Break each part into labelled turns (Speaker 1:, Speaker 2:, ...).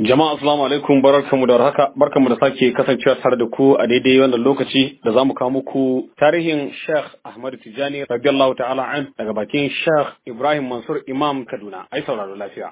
Speaker 1: Jama'a assalamu alaikum, barkanmu da warhaka, barkanmu da sake kasancewa tare da ku a daidai wannan lokaci da zamu kawo muku tarihin Sheikh Ahmad Tijani radiyallahu ta'ala an daga bakin Sheikh Ibrahim Mansur Imam Kaduna. Ai sauraro lafiya.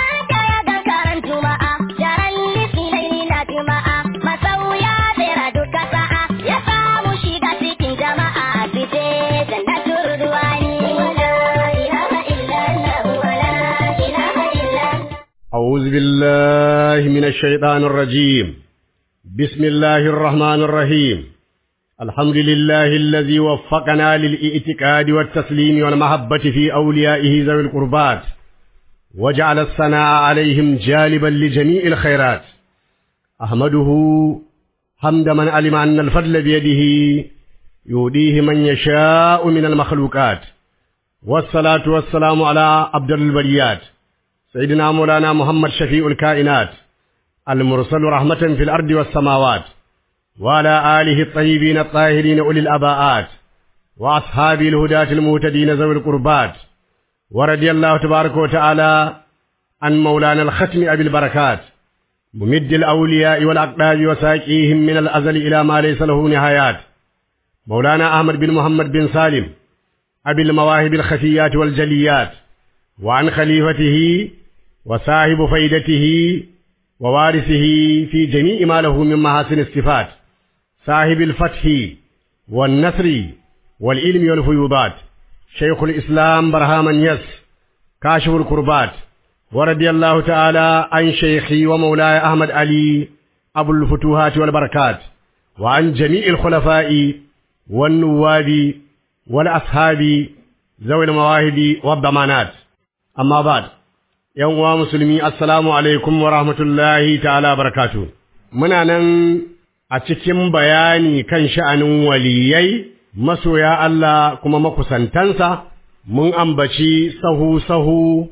Speaker 2: أعوذ بالله من الشيطان الرجيم. بسم الله الرحمن الرحيم. الحمد لله الذي وفقنا للإعتقاد والتسليم والمحبة في أوليائه ذوي القربات، وجعل الثناء عليهم جالبا لجميع الخيرات. أحمده حمد من علم أن الفضل بيده يؤديه من يشاء من المخلوقات، والصلاة والسلام على أفضل البريات سيدنا مولانا محمد شفيع الكائنات المرسل رحمة في الأرض والسماوات، وعلى آله الطيبين الطاهرين أولي الأباءات، وأصحاب الهداة المهتدين ذوي القربات. ورضي الله تبارك وتعالى عن مولانا الختم أبي البركات ممد الأولياء والأقطاب وساقيهم من الأزل إلى ما ليس له نهايات، مولانا أحمد بن محمد بن سالم أبي المواهب الخفيات والجليات، وعن خليفته وصاحب فيدته ووارثه في جميع ما له من محاسن الصفات، صاحب الفتح والنصر والعلم والفيوضات، شيخ الإسلام برهام يس كاشف الكربات. ورضي الله تعالى عن شيخي ومولاي أحمد علي أبو الفتوحات والبركات، وعن جميع الخلفاء والنواب والأصحاب ذوي المواهب والضمانات. أما بعد، يوم مسلمي السلام عليكم ورحمة الله تعالى وبركاته. muna nan a cikin bayani kan sha'anin waliyai masoya Allah kuma makusantansa. Mun ambaci sahu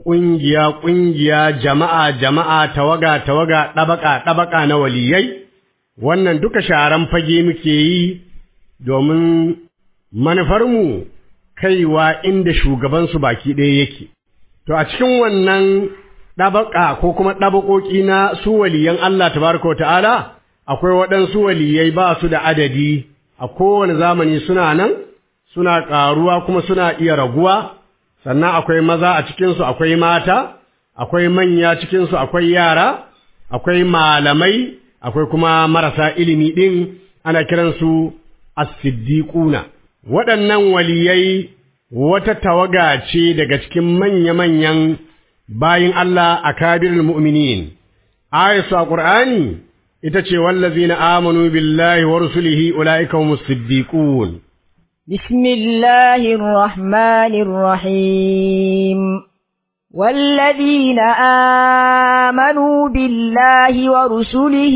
Speaker 2: ƙungiya jama'a tawaga ɗabaka na waliyai. Wannan duka sharan fage muke yi domin manufarmu kaiwa inda shugabansu baki ɗaya yake. To a cikin wannan ɗabaka ko kuma ɗabakoki na su waliyan Allah tabaraka ta'ala, akwai waɗansu waliyai ba su da adadi, a kowane zamani suna nan, suna ƙaruwa kuma suna iya raguwa. Sannan akwai maza a cikinsu, akwai mata, akwai manya cikinsu, akwai yara, akwai malamai, akwai kuma marasa ilimi ɗin, ana kiransu as-siddiquna. Waɗannan waliyai wata tawaga ce daga cikin manya-manyan bayin Allah a kabirul mu'minin. Ayatu a Qur'ani ita ce wallazina amanu billahi wa rusulihi ulaika humus siddiqun.
Speaker 3: Bismillahir rahmanir rahim. والذين آمنوا بالله ورسله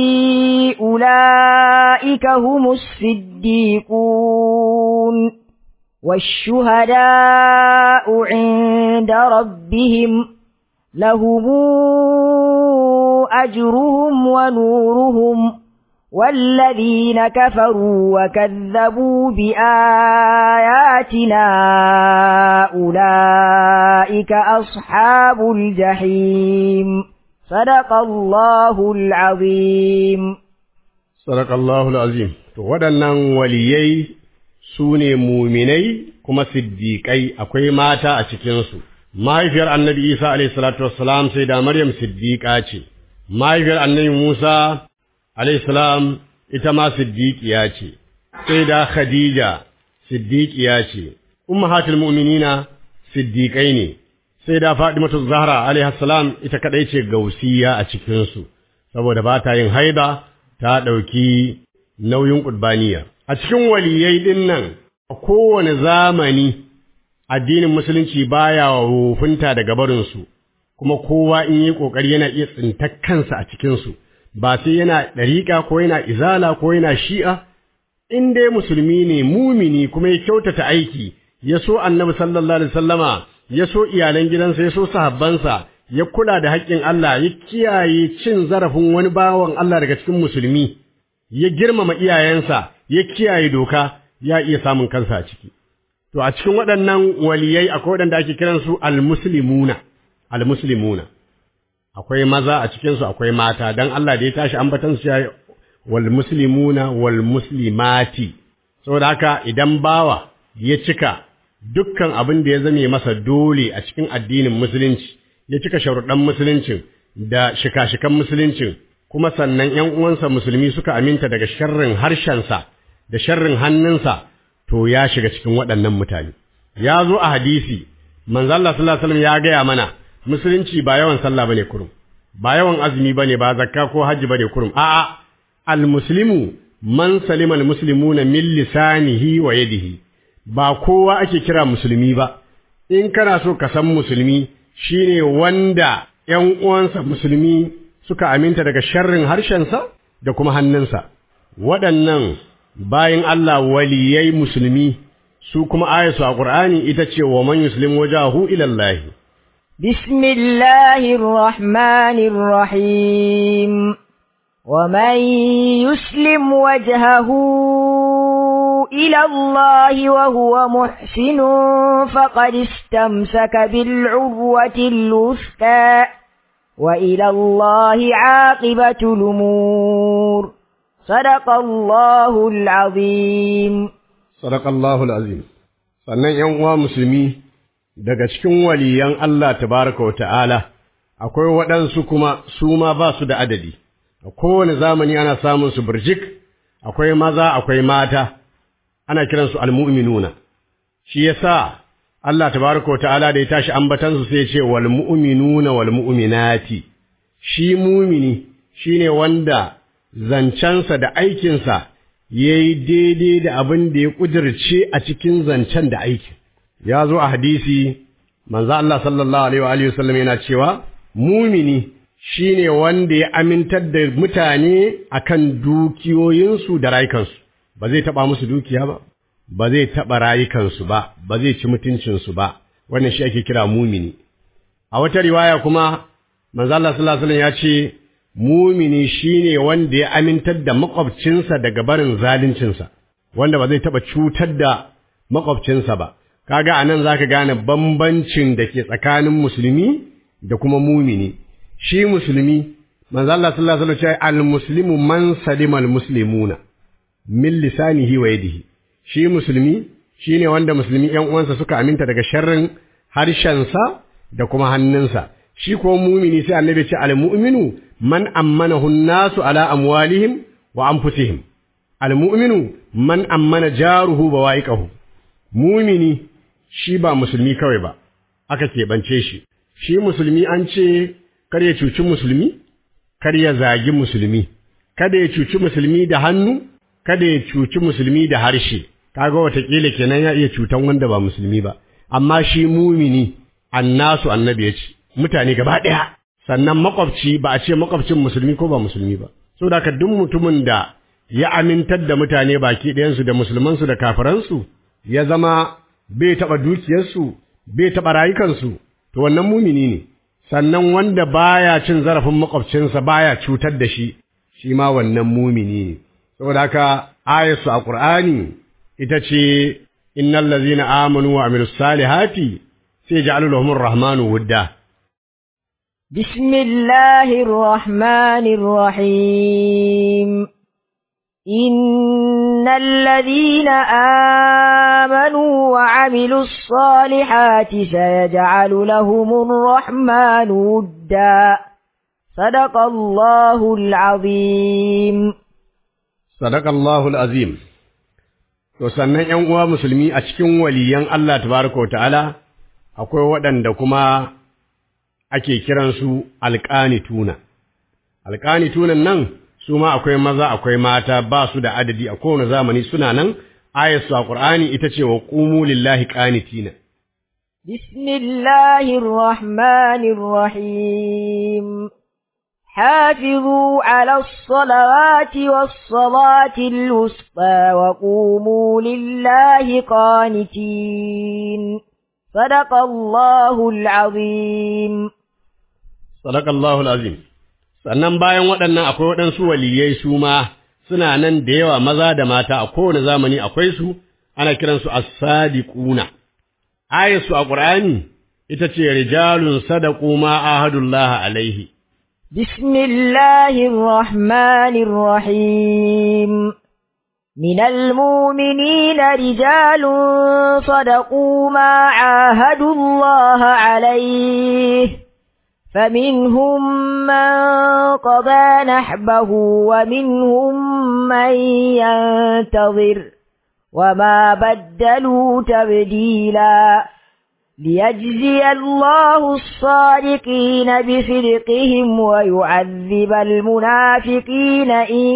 Speaker 3: أولئك هم الصديقون والشهداء عند ربهم لهم أجرهم ونورهم، والذين كفروا وكذبوا بآياتنا أولئك أصحاب الجحيم. صدق الله العظيم.
Speaker 2: صدق الله العظيم. waɗannan waliyai su ne muminai kuma siddiƙai, akwai mata a cikinsu. Mahaifiyar annabi Isa alaihi salatu wassalam sai da Maryam siddiƙa ce, mahaifiyar annabi Musa alaihi salam ita ma siddiƙiya ce, sai da Khadija siddiƙiya ce, ummahatul mu'minina siddiƙai ne, sai da Fatimatu Zahra alaihi salam ita kadai ce gausiya a cikinsu, saboda ba ta yin haida, ta ɗauki nauyin ƙurbaniya. A cikin waliyai ɗin nan, a kowane zamani, addinin musulunci baya wofinta daga barinsu, kuma kowa in yi ƙoƙari yana iya tsintar kansa a cikinsu, ba sai yana ɗariƙa ko yana izala ko yana shi'a. In dai musulmi ne mumini kuma ya kyautata aiki, ya so annabi sallallahu alaihi wasallama, ya so iyalan gidansa, ya so sahabbansa, ya kula da haƙƙin Allah, ya kiyaye cin zarafin wani bawan Allah daga cikin musulmi, ya girmama iyayensa, ya kiyaye doka, ya iya samun kansa a ciki. To a cikin waɗannan waliyai akwai waɗanda ake kiransu al-muslimuna. akwai maza a cikinsu akwai mata, don Allah da ya tashi ambatan su ya wal muslimuna wal muslimati. Saboda haka idan bawa ya cika dukkan abin da ya zame masa dole a cikin addinin musulunci, ya cika sharuɗan musuluncin da shika-shikan musuluncin, kuma sannan ‘yan uwansa musulmi suka aminta daga sharrin harshensa da sharrin hannunsa, to ya shiga cikin waɗannan mutane. Ya zo a hadisi, manzo Allah sallallahu alaihi wasallam ya gaya mana, musulunci ba yawan sallah bane kurum, ba yawan azumi bane, ba zakka ko hajji bane kurum. A'a, al-muslimu man salima al-muslimuna min lisanihi wa yadihi. Ba kowa ake kira musulmi ba. In kana so ka san musulmi, shine wanda ‘yan uwansa musulmi suka aminta daga sharrin harshensa da kuma hannunsa. Waɗannan bayin Allah waliyai musulmi, su kuma ayatu a Qur'ani ita ce wa man yuslim wajahu ila Allah.
Speaker 3: Bismillahir Rahmanir Rahim. Wa man yuslim wajahu ila Allah wa huwa muhsin faqad istamsaka bil 'urwatil wuthqa wa ila Allah 'aqibatul umur. Sadaqallahul 'azim.
Speaker 2: Sadaqallahul azim. Sannan ‘yan uwa musulmi, daga cikin waliyan Allah tabaraka wa ta'ala, akwai waɗansu kuma su ma ba su da adadi, a kowane zamani ana samun su birjik, akwai maza akwai mata, ana kiransu almu'minuna. Shi yasa Allah tabaraka wa ta'ala da ya tashi ambatansu sai ya ce wal mu'minuna wal mu'minati. Shi mumini shine wanda zancensa da aikinsa ya yi daidai da abin da ya ƙudurce a cikin zancen da aikin. Ya zo a hadisi, manzo Allah sallallahu alaihi wa sallam yana cewa, mumini shine wanda ya amintar da mutane akan dukiyoyinsu da rayukansu, ba zai taɓa musu dukiya ba, ba zai taɓa rayukansu ba, ba zai ci mutuncinsu ba, wannan shi ake kira mumini. A wata riwaya kuma, manzo Allah sallallahu alaihi wa sallam ya ce, mumini shine wanda ya amintar da makwabcinsa daga barin zaluncinsa, wanda ba zai taɓa cutar da makwabcinsa ba. Kaga anan zaka gane bambancin da ke tsakanin musulmi da kuma mumini. Shi musulmi, manzo Allah sallallahu alaihi wasallam ya ce al-muslimu man salima al-muslimuna min lisanihi wa yadihi. Shi musulmi shine wanda musulmi ƴan uwansa suka aminta daga sharrin harshensa da kuma hannunsa. Shi ko mumini sai annabi ce al-mu'minu man ammanahu an-nasu ala amwalihim wa anfusihim. Al-mu'minu man ammana jaruhu bawa'iqahu. Mumini shi ba musulmi kawai ba, aka keɓance shi. Shi musulmi an ce kar ya cuci musulmi, kar ya zagi musulmi, kada ya cuci musulmi da hannu, kada ya cuci musulmi da harshe. Kaga watakila kenan ya iya cutan wanda ba musulmi ba. Amma shi mumini annasu annabi ya ce, mutane gaba ɗaya. Sannan makwabci ba a ce makwabcin musulmi ko ba musulmi ba. Saboda haka duk mutumin da ya amintar da mutane baki ɗayansu da musulmansu da kafiransu, ya zama bai taɓa dukiyarsu, bai taɓa rayukansu, to wannan mumini ne. Sannan wanda baya cin zarafin makwabcinsa baya cutar da shi, shi ma wannan mumini ne. Saboda haka ayatu a Qur'ani ita ce innal ladzina amanu wa amilus salihati sai ja'alu lahumur rahmanu wudda.
Speaker 3: Bismillahir rahmanir rahim. Innal ladzina amanu wa amilus salihati sayaj'alu lahumur rahmanu wudda. Sadaqallahul azim.
Speaker 2: Sadaqallahul azim. To sannan ƴan uwa musulmi a cikin waliyan Allah tabaraka wa ta'ala akwai waɗanda kuma ake kiransu alƙanituna. Alƙanitunan nan su ma akwai maza akwai mata ba su da adadi a kowane zamani suna nan. Ayatu a Qur'ani ita ce wa qumu lillahi qanitina.
Speaker 3: Bismillahir rahmanir rahim. حافظوا على الصلوات والصلاة الوسطى وقوموا لله قانتين. صدق الله العظيم.
Speaker 2: صدق الله العظيم. sannan bayan waɗannan akwai waɗansu waliyai su ma suna nan da yawa maza da mata a kowane zamani akwai su, ana kiransu as-sadiquna. Ayatu a Qur'ani ita ce rijalun sadaqu ma ahadullah alaihi
Speaker 3: بسم الله الرحمن الرحيم من المؤمنين رجال صدقوا ما عاهدوا الله عليه فمنهم من قضى نحبه ومنهم من ينتظر وما بدلوا تبديلا ليجزي الله الصادقين بصدقهم ويعذب المنافقين إن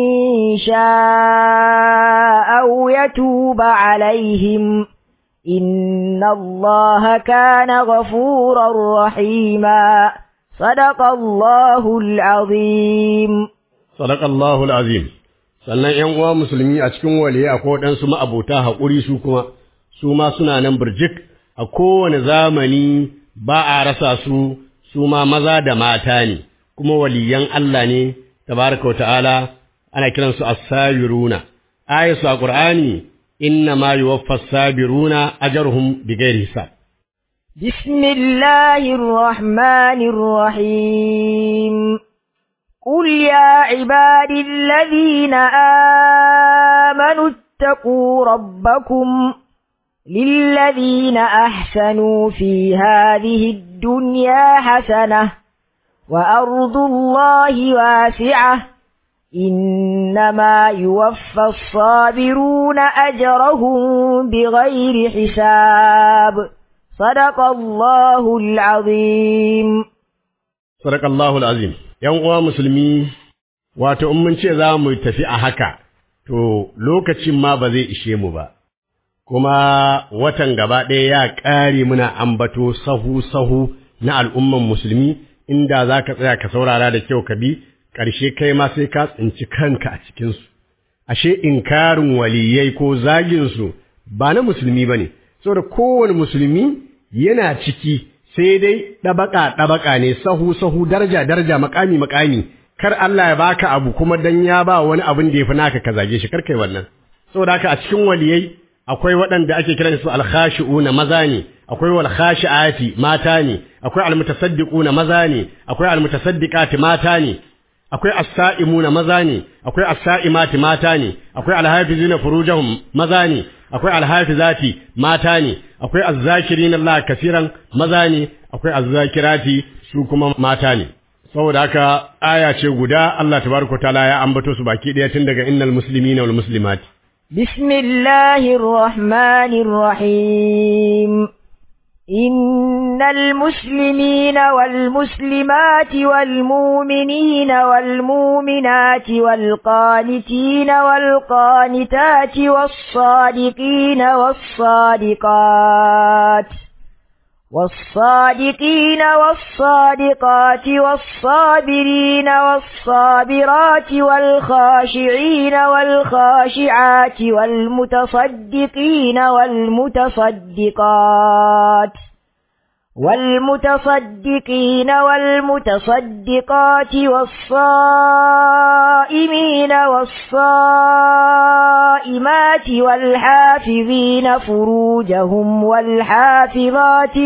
Speaker 3: شاء أو يتوب عليهم إن الله كان غفورا رحيما صدق الله العظيم
Speaker 2: صدق الله العظيم sannan ƴan uwa musulmi a cikin waliyi akwai waɗansu ma'abota haƙuri su ma suna nan birjik a kowane zamani ba a rasa su ma maza da mata ne kuma waliyan Allah ne tabaraka ta'ala ana kiransu as-sabiruna ayatu a Qur'ani inna ma yuwaffas sabiruna ajruhum bighairi hisab
Speaker 3: bismillahir rahmanir rahim قل يا عبادي الذين آمنوا اتقوا ربكم للذين أحسنوا في هذه الدنيا حسنة وأرض الله واسعة إنما يوفى الصابرون أجرهم بغير حساب صدق الله العظيم
Speaker 2: صدق الله العظيم ‘Yan uwa musulmi, wato, in mun ce za mu tafi a haka, to lokacin ma ba zai ishe mu ba, kuma watan gaba ɗaya ya ƙare muna ambato sahu-sahu na al'umman musulmi, inda za ka tsaya ka saurara da kyau ka bi, ƙarshe kai ma sai ka tsinci kanka a cikinsu. Ashe, inkarin waliyai ko zaginsu ba na musulmi ba ne, saboda kowane musulmi yana ciki. Sai dai ɗabaƙa ne, sahu, daraja, makami, kar Allah ya baka abu kuma dan ya ba wani abin da ya fi naka ka zage shi, kar kai wannan. Saboda haka a cikin waliyai akwai waɗanda ake kiran su alkhashi'una maza ne, akwai walkhashi'ati mata ne, akwai almutasaddiquna maza ne, akwai almutasaddiqati mata ne, akwai as-sa'imuna maza ne, akwai as-sa'imati mata ne, akwai alhafizuna furujahum maza ne, akwai alhafizati mata ne, akwai azzakirin Allah kafiran maza ne, akwai azzakirati su kuma mata ne. Saboda haka aya ce guda Allah tabaraka taala ya ambato su baki daya tun daga innal muslimina wal muslimat.
Speaker 3: Bismillahir rahmanir rahim. إن المسلمين والمسلمات والمؤمنين والمؤمنات والقانتين والقانتات والصادقين والصادقات والصابرين والصابرات والخاشعين والخاشعات والمتصدقين والمتصدقات والصائمين والصائمات والحافظين فروجهم والحافظات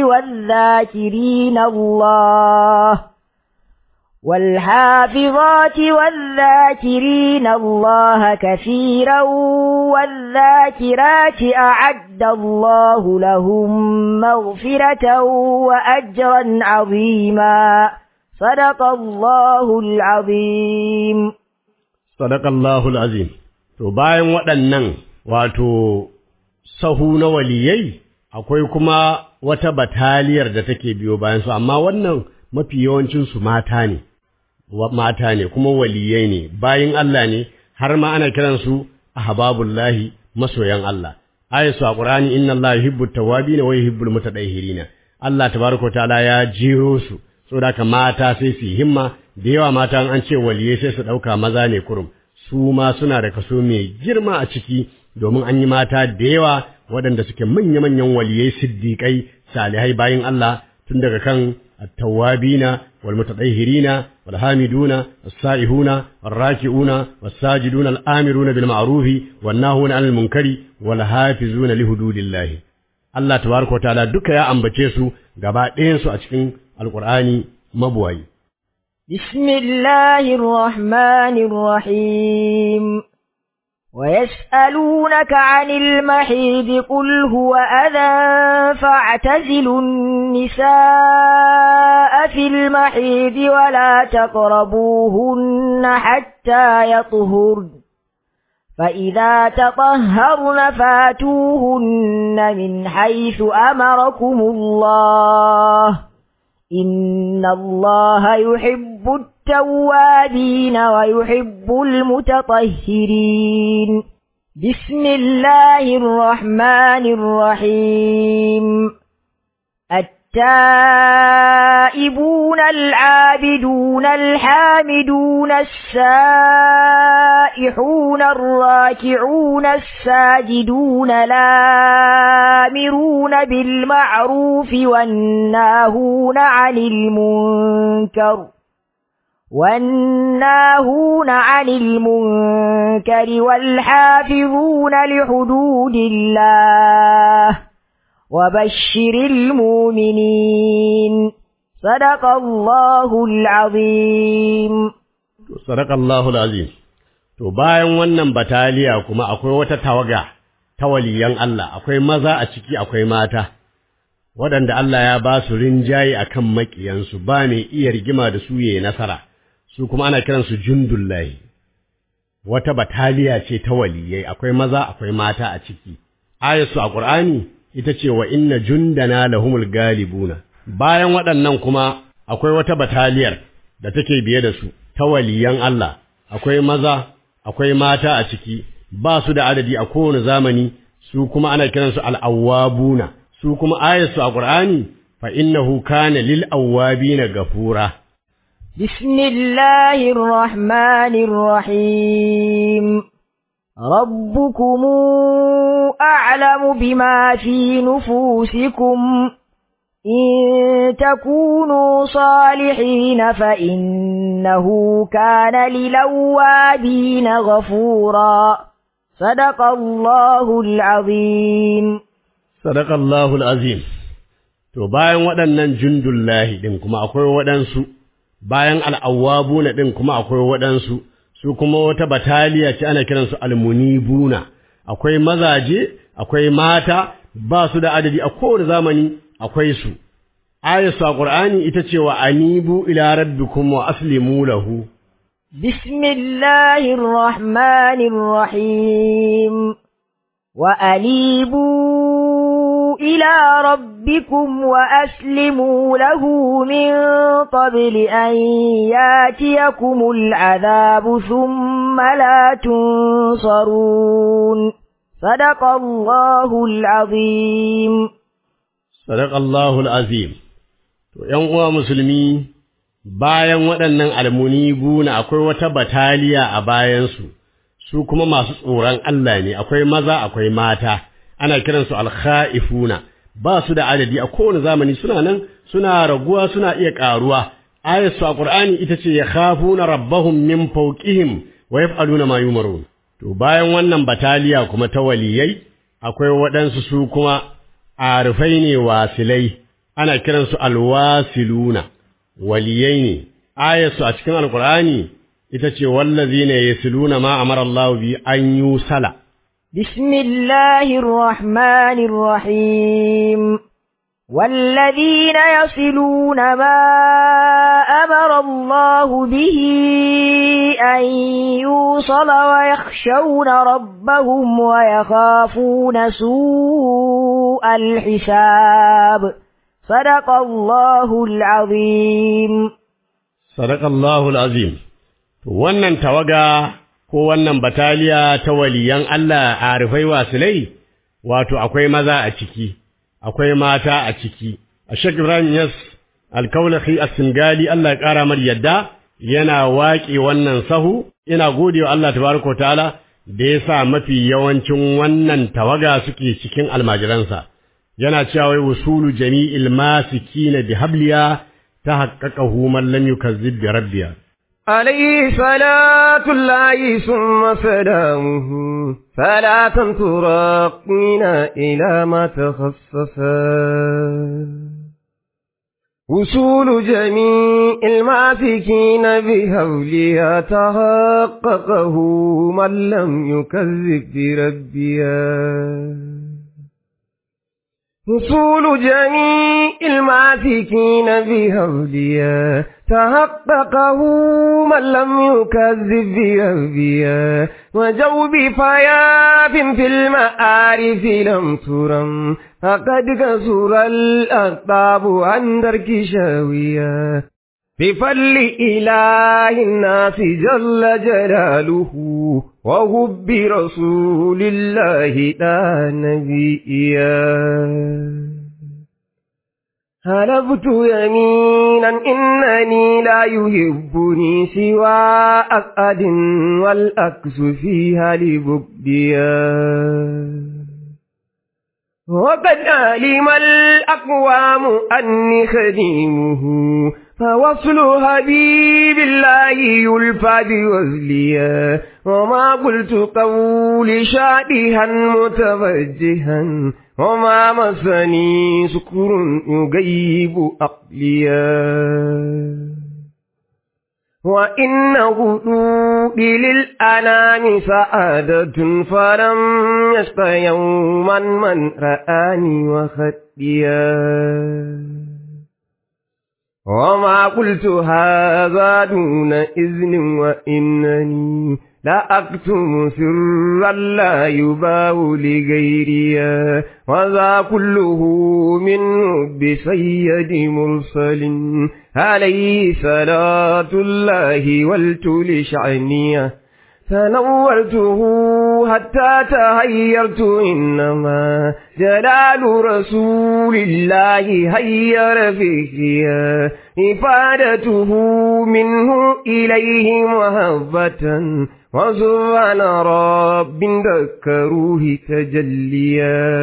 Speaker 3: والذاكرين الله كثيرا والذاكرات أعد الله لهم مغفرة وأجرا عظيما صدق الله العظيم
Speaker 2: صدق الله العظيم to bayan waɗannan wato sahu na waliyai akwai kuma wata bataliyar da take biyo bayan su amma wannan mafi yawancin su mata ne kuma waliyai ne bayin Allah ne har ma ana kiransu ahbabullahi masoyan Allah ayatu a Qur'ani inna Allah yuhibbut tawwabin wa yuhibbul mutatahhirin Allah tabaaraka ta'ala ya jiro su saboda haka mata sai su himma da yawa mata an ce waliyai sai su dauka maza ne kurum su ma suna da kaso mai girma a ciki domin an yi mata da yawa waɗanda suke manya-manyan waliyai siddiqai salihai bayin Allah tun daga kan التوابين والمتطهرين والحامدون السائحون الراكعون والساجدون الآمرون بالمعروف والناهون عن المنكر والحافظون لحدود الله Allah tabaraka wataala duka ya ambace su gaba ɗayan su a cikin alqur'ani mabuwayi
Speaker 3: بسم الله الرحمن الرحيم ويسألونك عن المحيض قل هو أذى فاعتزلوا النساء في المحيض ولا تقربوهن حتى يطهرن فإذا تطهرن فاتوهن من حيث أمركم الله إن الله يحب التوابين ويحب المتطهرين بسم الله الرحمن الرحيم التائبون العابدون الحامدون السائحون الراكعون الساجدون الآمرون بالمعروف والناهون عن المنكر والحافظون لحدود الله وبشر المؤمنين صدق الله العظيم
Speaker 2: صدق الله العظيم to bayan wannan bataliya kuma akwai wata tawaga ta waliyan Allah akwai maza a ciki akwai mata waɗanda Allah ya ba su rinjaye akan makiyansu ba mai iya rigima da su yayin nasara su kuma ana kiransu jundullahi wata bataliya ce ta waliyai akwai maza akwai mata a ciki ayatu a Qur'ani ita ce wa inna jundana lahumul galibuna bayan waɗannan kuma akwai wata bataliyar da take biye da su ta waliyan Allah akwai maza akwai mata a ciki ba su da adadi a kowane zamani su kuma ana kiransu al-awwabuna su kuma ayatu a Qur'ani fa innahu kana lil awwabina gafura
Speaker 3: bismillahir rahmanir rahim ربكم أعلم بما في نفوسكم إن تكونوا صالحين فإنه كان للأوابين غفورا صدق الله العظيم
Speaker 2: صدق الله العظيم to bayan waɗannan jundullahi din kuma akwai waɗansu bayan al'awwabuna din kuma akwai waɗansu su kuma wata bataliya ce ana kiransu almunibuna akwai mazaje akwai mata ba su da adadi a kowane zamani akwai su ayatu a Qur'ani ita ce wa anibu ila rabbikum wa aslimu lahu
Speaker 3: bismillahir rahmanir rahim wa anibu ila rabbikum wa aslimu lahu min qabli an yatiyakumul adhabu thumma la tunsarun sadaqallahul azim
Speaker 2: sadaqallahul azim to ƴan uwa musulmi bayan waɗannan almunibuna akwai wata bataliya a bayan su kuma masu tsoron Allah ne akwai maza akwai mata ana kiransu al-khaifuna ba su da adadi a kowane zamani suna nan suna raguwa suna iya karuwa ayatu a Qur'ani ita ce yakhafuna rabbahum min fawqihim wa yaf'aluna ma yumarun to bayan wannan bataliya kuma ta waliyai akwai waɗansu su kuma arifai ne wasilai ana kiransu alwasiluna waliyai ne ayatu a cikin alqur'ani ita ce wallazina yasiluna ma amara Allah bi an yusala
Speaker 3: بسم الله الرحمن الرحيم والذين يصلون ما أمر الله به أن يوصل ويخشون ربهم ويخافون سوء الحساب صدق الله العظيم
Speaker 2: صدق الله العظيم wannan tawaga ko wannan bataliya ta waliyan Allah arifai wasilai wato akwai maza a ciki akwai mata a ciki Sheikh Ibrahim Yas Al-Kaulahi As-Singali Allah ya kara mar yadda yana waƙe wannan sahu ina godewa Allah tabaaraka ta'ala da yasa mafi yawancin wannan tawaga suke cikin almajiransa yana cewa wai usulu jami'il masikina bihabliya tahaqqaqahu man lam yukazzib bi rabbiya
Speaker 4: عليه صلاة الله ثم سلامه فلا ترقينا إلى ما تخصصا وصول جميع الماسكين بهولها تحققه من لم يكذب بربها وصول جميع الماسكين بهولها تحققه من لم يكذب بربها وجوب فياف في المعارف لم ترم فقد كسر الأقطاب عن درك شاوية بفضل إله الناس جل جلاله وحب رسول الله لا نبيا حلفت يمينا إنني لا يحبني سوى أسعد والأكس فيها لبغديا وقد علم الأقوام أني خديمه فوصل حبيب الله يلفى بوصليا وما قلت قولي شادها متوجها وما مسني سكر يغيب عقليا وإنه دوبي للأنام سعادة فلم يشق يوما من رآني وخديا وما قلت هذا دون إذن وإنني لا أكتم سرا لا يباو لغيريا وذا كله منه بسيد مرسل عليه صلاة الله والتل شعنيا تنورته حتى تهيرت إنما جلال رسول الله هير فيها إفادته منه إليه محبة وسبحان رب ذكروه تجليا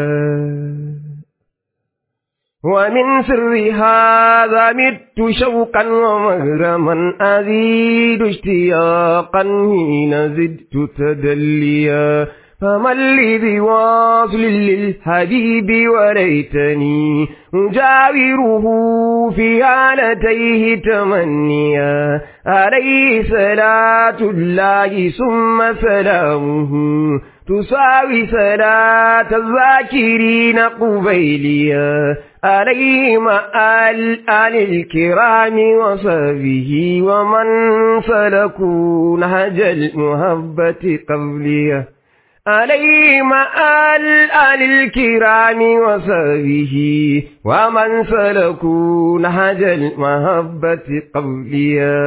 Speaker 4: ومن سر هذا مت شوقا ومغرما أزيد اشتياقا حين زدت تدليا فمن لي بواصل للحبيب وليتني أجاوره في حالتيه تمنيا عليه صلاة الله ثم سلامه تساوي صلاة الذاكرين قبيليا عليهم آل الكرام وصحبه ومن سلكوا نهج المحبة قبليا عليهم آل الكرام وصحبه ومن سلكوا نهج المحبة قبليا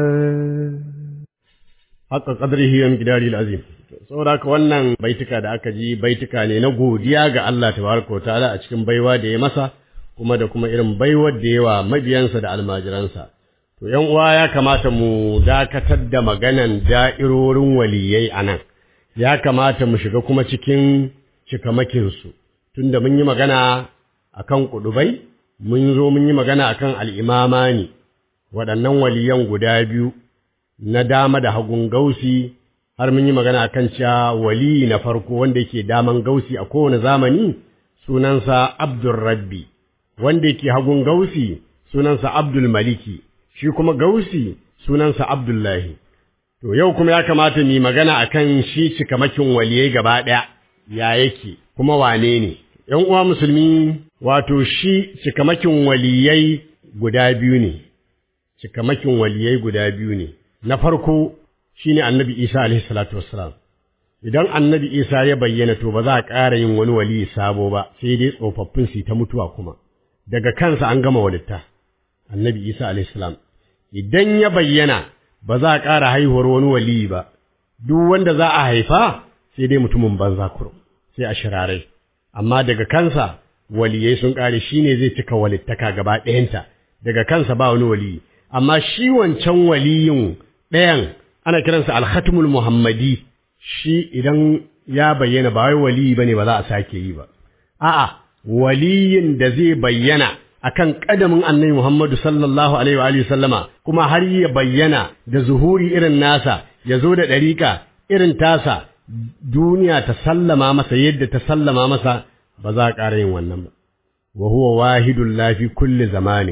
Speaker 2: حق قدره ومقداره العظيم. saboda haka wannan baituka da aka ji baituka ne na godiya ga Allah tabaraka ta'ala a cikin baiwa da ya masa kuma da kuma irin baiwar da yawa mabiyansa da almajiransa. To ƴan uwa ya kamata mu dakatar da maganan da'irorin waliyai anan. Ya kamata mu shiga kuma cikin cikamakin su. Tunda mun yi magana akan kudubai, mun zo mun yi magana akan al-imamani. Waɗannan waliyan guda biyu na dama da hagun gausi har mun yi magana akan cewa wali na farko wanda yake daman gausi a kowane zamani sunansa Abdul Rabbi, wanda yake hagun gausi sunansa Abdul Maliki, shi kuma gausi sunansa Abdullahi. To yau kuma ya kamata mu magana akan shi cikamakin waliyai gaba ɗaya ya yake kuma wane ne. ‘Yan uwa musulmi, wato shi cikamakin waliyai guda biyu ne, cikamakin waliyai guda biyu ne. Na farko shine Annabi Isa alaihi salatu wassalam. Idan Annabi Isa ya bayyana to ba za a ƙara yin wani wali sabo ba, sai dai tsofaffin su ta mutuwa kuma. Daga kansa an gama walitta. Annabi Isa alaihi salam. Idan ya bayyana ba za a ƙara haihuwar wani wali ba. Duk wanda za a haifa sai dai mutumin banza kurum, sai a shirarai. Amma daga kansa waliyai sun ƙare, shine zai cika walittaka gaba ɗayanta. Daga kansa ba wani wali. Amma shi wancan waliyin ɗayan ana kiransa al-khatmul muhammadi, shi idan ya bayyana ba wai wali bane ba za a sake yi ba. A'a, waliyin da zai bayyana akan kadamin Annabi Muhammadu sallallahu alaihi wa alihi sallama, kuma har ya bayyana da zuhuri irin nasa, ya zo da dariƙa irin tasa, duniya ta sallama masa yadda ta sallama masa, ba za a ƙara yin wannan ba. Wa huwa wahidul la fi kulli zamanin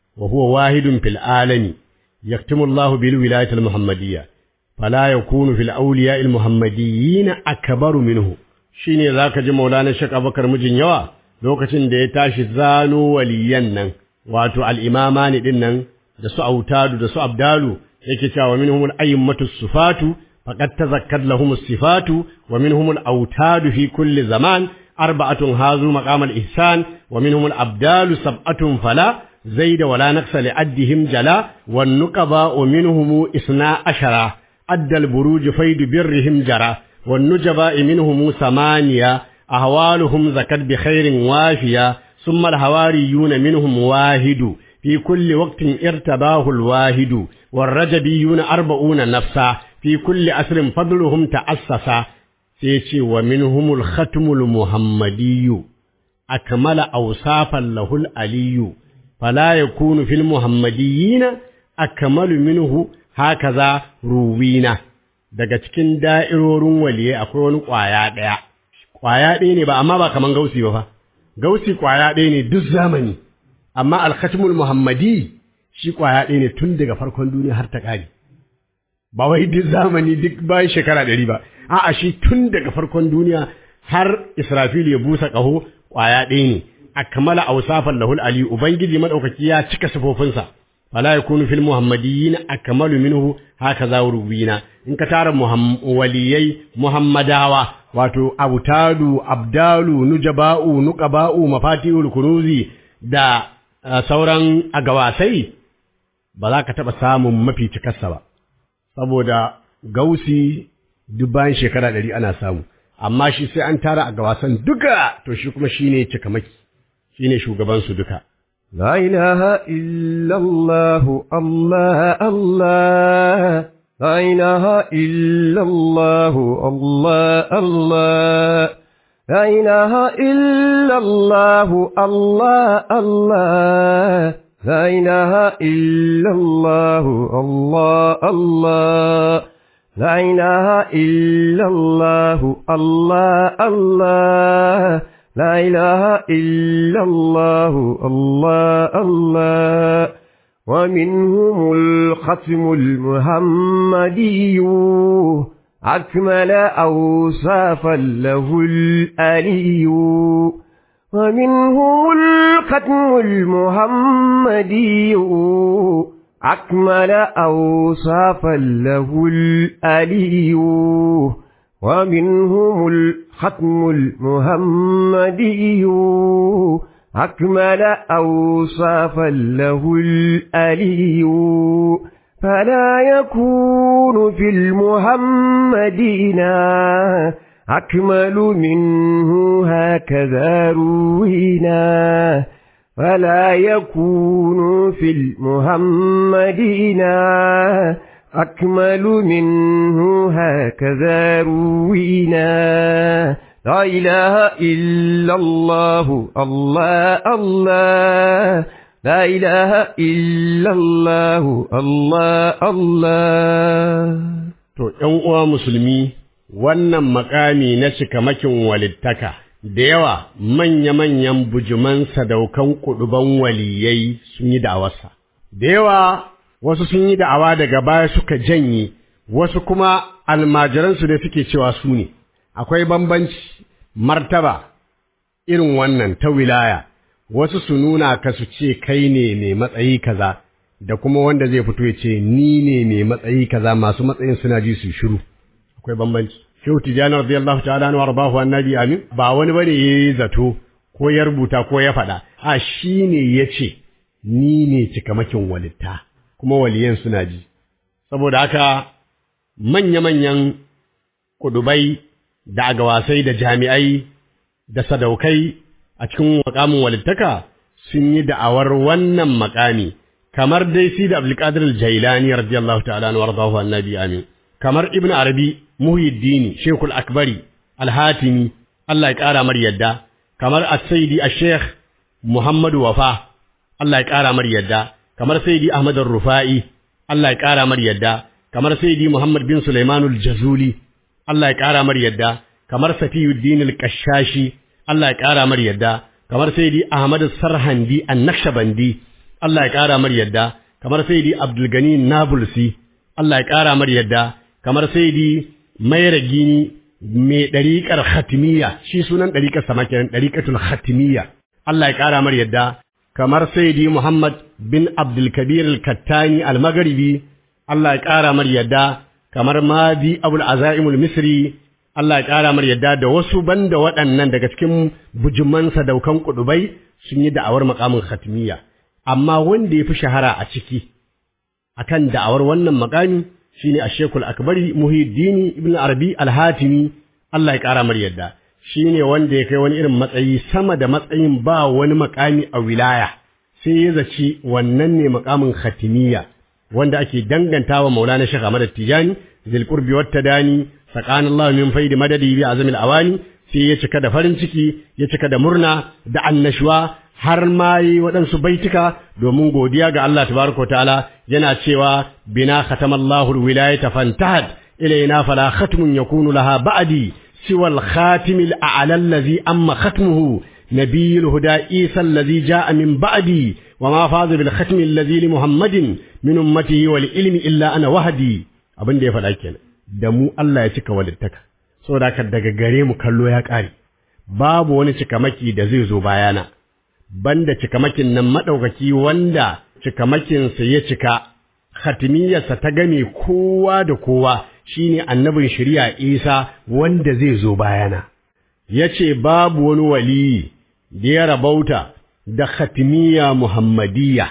Speaker 2: wa huwa wahidun fil alami yaktimu Allahu bil wilayati al muhammadiyya fala yakunu fil awliya al muhammadiyyin akbaru minhu shine zaka ji Maulana Sheikh Abubakar mijin yawa lokacin da ya tashi zano waliyan nan wato al imamani din nan da su autadu da su abdalu yake cewa minhum al a'immatu sufatu faqad tazakkad lahum as-sifatu wa minhum al autadu fi kulli zaman arba'atun hazu maqam al ihsan wa minhum al abdalu sab'atun fala زيد ولا نقص لعدهم جلا والنقباء منهم 12 أدى البروج فيد برهم جرى والنجباء منهم 8 أهوالهم زكت بخير وافية ثم الهواريون منهم واحد في كل وقت ارتباه الواحد والرجبيون 40 نفسا في كل أسر فضلهم تأسسا سيتي ومنهم الختم المحمدي أكمل أوصافا له الألي فلا يكون في المحمديين أكمل منه هكذا روينا daga cikin da'irorin waliyai akwai wani ƙwaya ɗaya ne ba amma ba kaman gausi ba fa gausi ƙwaya ɗaya ne duk zamani amma al-khatmul muhammadi shi ƙwaya ɗaya ne tun daga farkon duniya har ta ƙare ba wai duk zamani duk bayan shekara 100 ba a'a shi tun daga farkon duniya har Israfil ya busa ƙaho ƙwaya ɗaya ne akmala awsafan lahul ali ubangiji madaukaki ya cika sifofinsa fala yakunu fil muhammadiyyin akmalu minhu hakaza ruwina in ka tara waliyai muhammadawa wato abutadu abdalu nujaba'u nuqaba'u mafatihul kunuzi da sauran agawasai ba za ka taba samun mafi cikarsa ba saboda gausi duk bayan shekara 100 ana samu amma shi sai an tara agawasan duka to shi kuma shine cikamaki shine shugaban su duka
Speaker 4: la ilaha illallah Allah Allah la ilaha illallah Allah Allah la ilaha illallah Allah Allah la ilaha illallah Allah Allah la ilaha illallah Allah Allah لا إله إلا الله الله الله ومنهم الختم المحمدي أكمل أوصافا له الألي ومنهم الختم المحمدي أكمل أوصافا له الألي ومنهم الختم المحمدي أكمل أوصافا له الألي فلا يكون في المحمدين أكمل منه هكذا روينا فلا يكون في المحمدين أكمل منه هكذا روينا لا إله إلا الله الله الله لا إله إلا الله الله الله
Speaker 2: to ƴan uwa musulmi wannan makami na cikamakin walittaka da yawa manya-manyan bujuman sadaukan kuduban waliyai sun yi da'awarsa da yawa wasu sun yi da'awa daga baya suka janye wasu kuma almajiransu da suke cewa su ne akwai bambanci martaba irin wannan ta wilaya wasu su nuna ka su ce kai ne mai matsayi kaza da kuma wanda zai fito ya ce ni ne mai matsayi kaza masu matsayin suna ji su shiru akwai bambanci Shehu Tijani radiyallahu ta'ala anhu warbahu annabi amin ba wani bane yayi zato ko ya rubuta ko ya faɗa a shine yace ni ne cikamakin walitta kuma waliyan suna ji saboda haka manya-manyan kudubai da agawasai da jami'ai da sadaukai a cikin makamin walittaka sun yi da'awar wannan makami kamar dai Sidi Abdulkadir al-Jailani radiyallahu ta'ala anhu wardahu annabi amin kamar Ibn Arabi Muhyiddin Sheikhul Akbari Al-Hatimi Allah ya kara mar yadda kamar As-Sayyidi Al-Sheikh Muhammad Wafa Allah ya kara mar yadda kamar Sayyidi Ahmad Ar-Rufai Allah ya kara mar yadda kamar Sayyidi Muhammad bin Sulaiman al-Jazuli Allah ya kara mar yadda kamar Safiyuddin al-Qashashi Allah ya kara mar yadda kamar Sayyidi Ahmad Sarhandi An-Naqshbandi Allah ya ƙara mar yadda kamar sayyidi Abdul Gani Nabulsi Allah ya ƙara mar yadda kamar sayyidi Mairagini mai ɗariƙar Khatimiyya shi sunan ɗariƙar sama kenan ɗariƙatul Khatimiyya Allah ya ƙara mar yadda kamar sayyidi Muhammad bin Abdul Kabir al-Kattani al-Maghribi Allah ya ƙara mar yadda kamar Madi Abul Azaim al-Misri Allah ya ƙara mar yadda da wasu banda waɗannan daga cikin bujuman sadaukan kudubai sun yi da'awar makamin Khatimiyya amma wanda ya fi shahara a ciki akan da'awar wannan makami shine Ashekul Akbari Muhyiddin Ibn Arabi Al-Hatimi Allah ya ƙara mar yadda shine wanda ya kai wani irin matsayi sama da matsayin ba wani makami a wilaya sai ya zaci wannan ne makamin Khatimiyya wanda ake dangantawa Maulana Sheikh Ahmad Tijani zil qurbi wat tadani sakanallahu min faidi madadi bi azmil awani sai ya cika da farin ciki ya cika da murna da annashwa har ma yi waɗansu baituka domin godiya ga Allah tabaraka ta'ala yana cewa bina khatamallahu alwilayata fantahad ilayna fala khatmun yakunu laha ba'di siwa alkhatimil a'la allazi amma khatmuhu nabiyul huda isa allazi jaa min ba'di wama faza bil khatmi allazi li muhammadin min ummatihi wal ilmi illa ana wahdi abin da ya faɗa kenan da mu Allah ya cika walittaka saboda haka daga gare mu kallo ya ƙare babu wani cikamaki da zai zo bayana banda cikamakin nan madaukaki wanda cikamakinsa ya cika khatimiyarsa ta game kowa da kowa shine annabin shari'a Isa wanda zai zo bayana yace babu wani wali da ya rabauta da khatimiyya muhammadiyya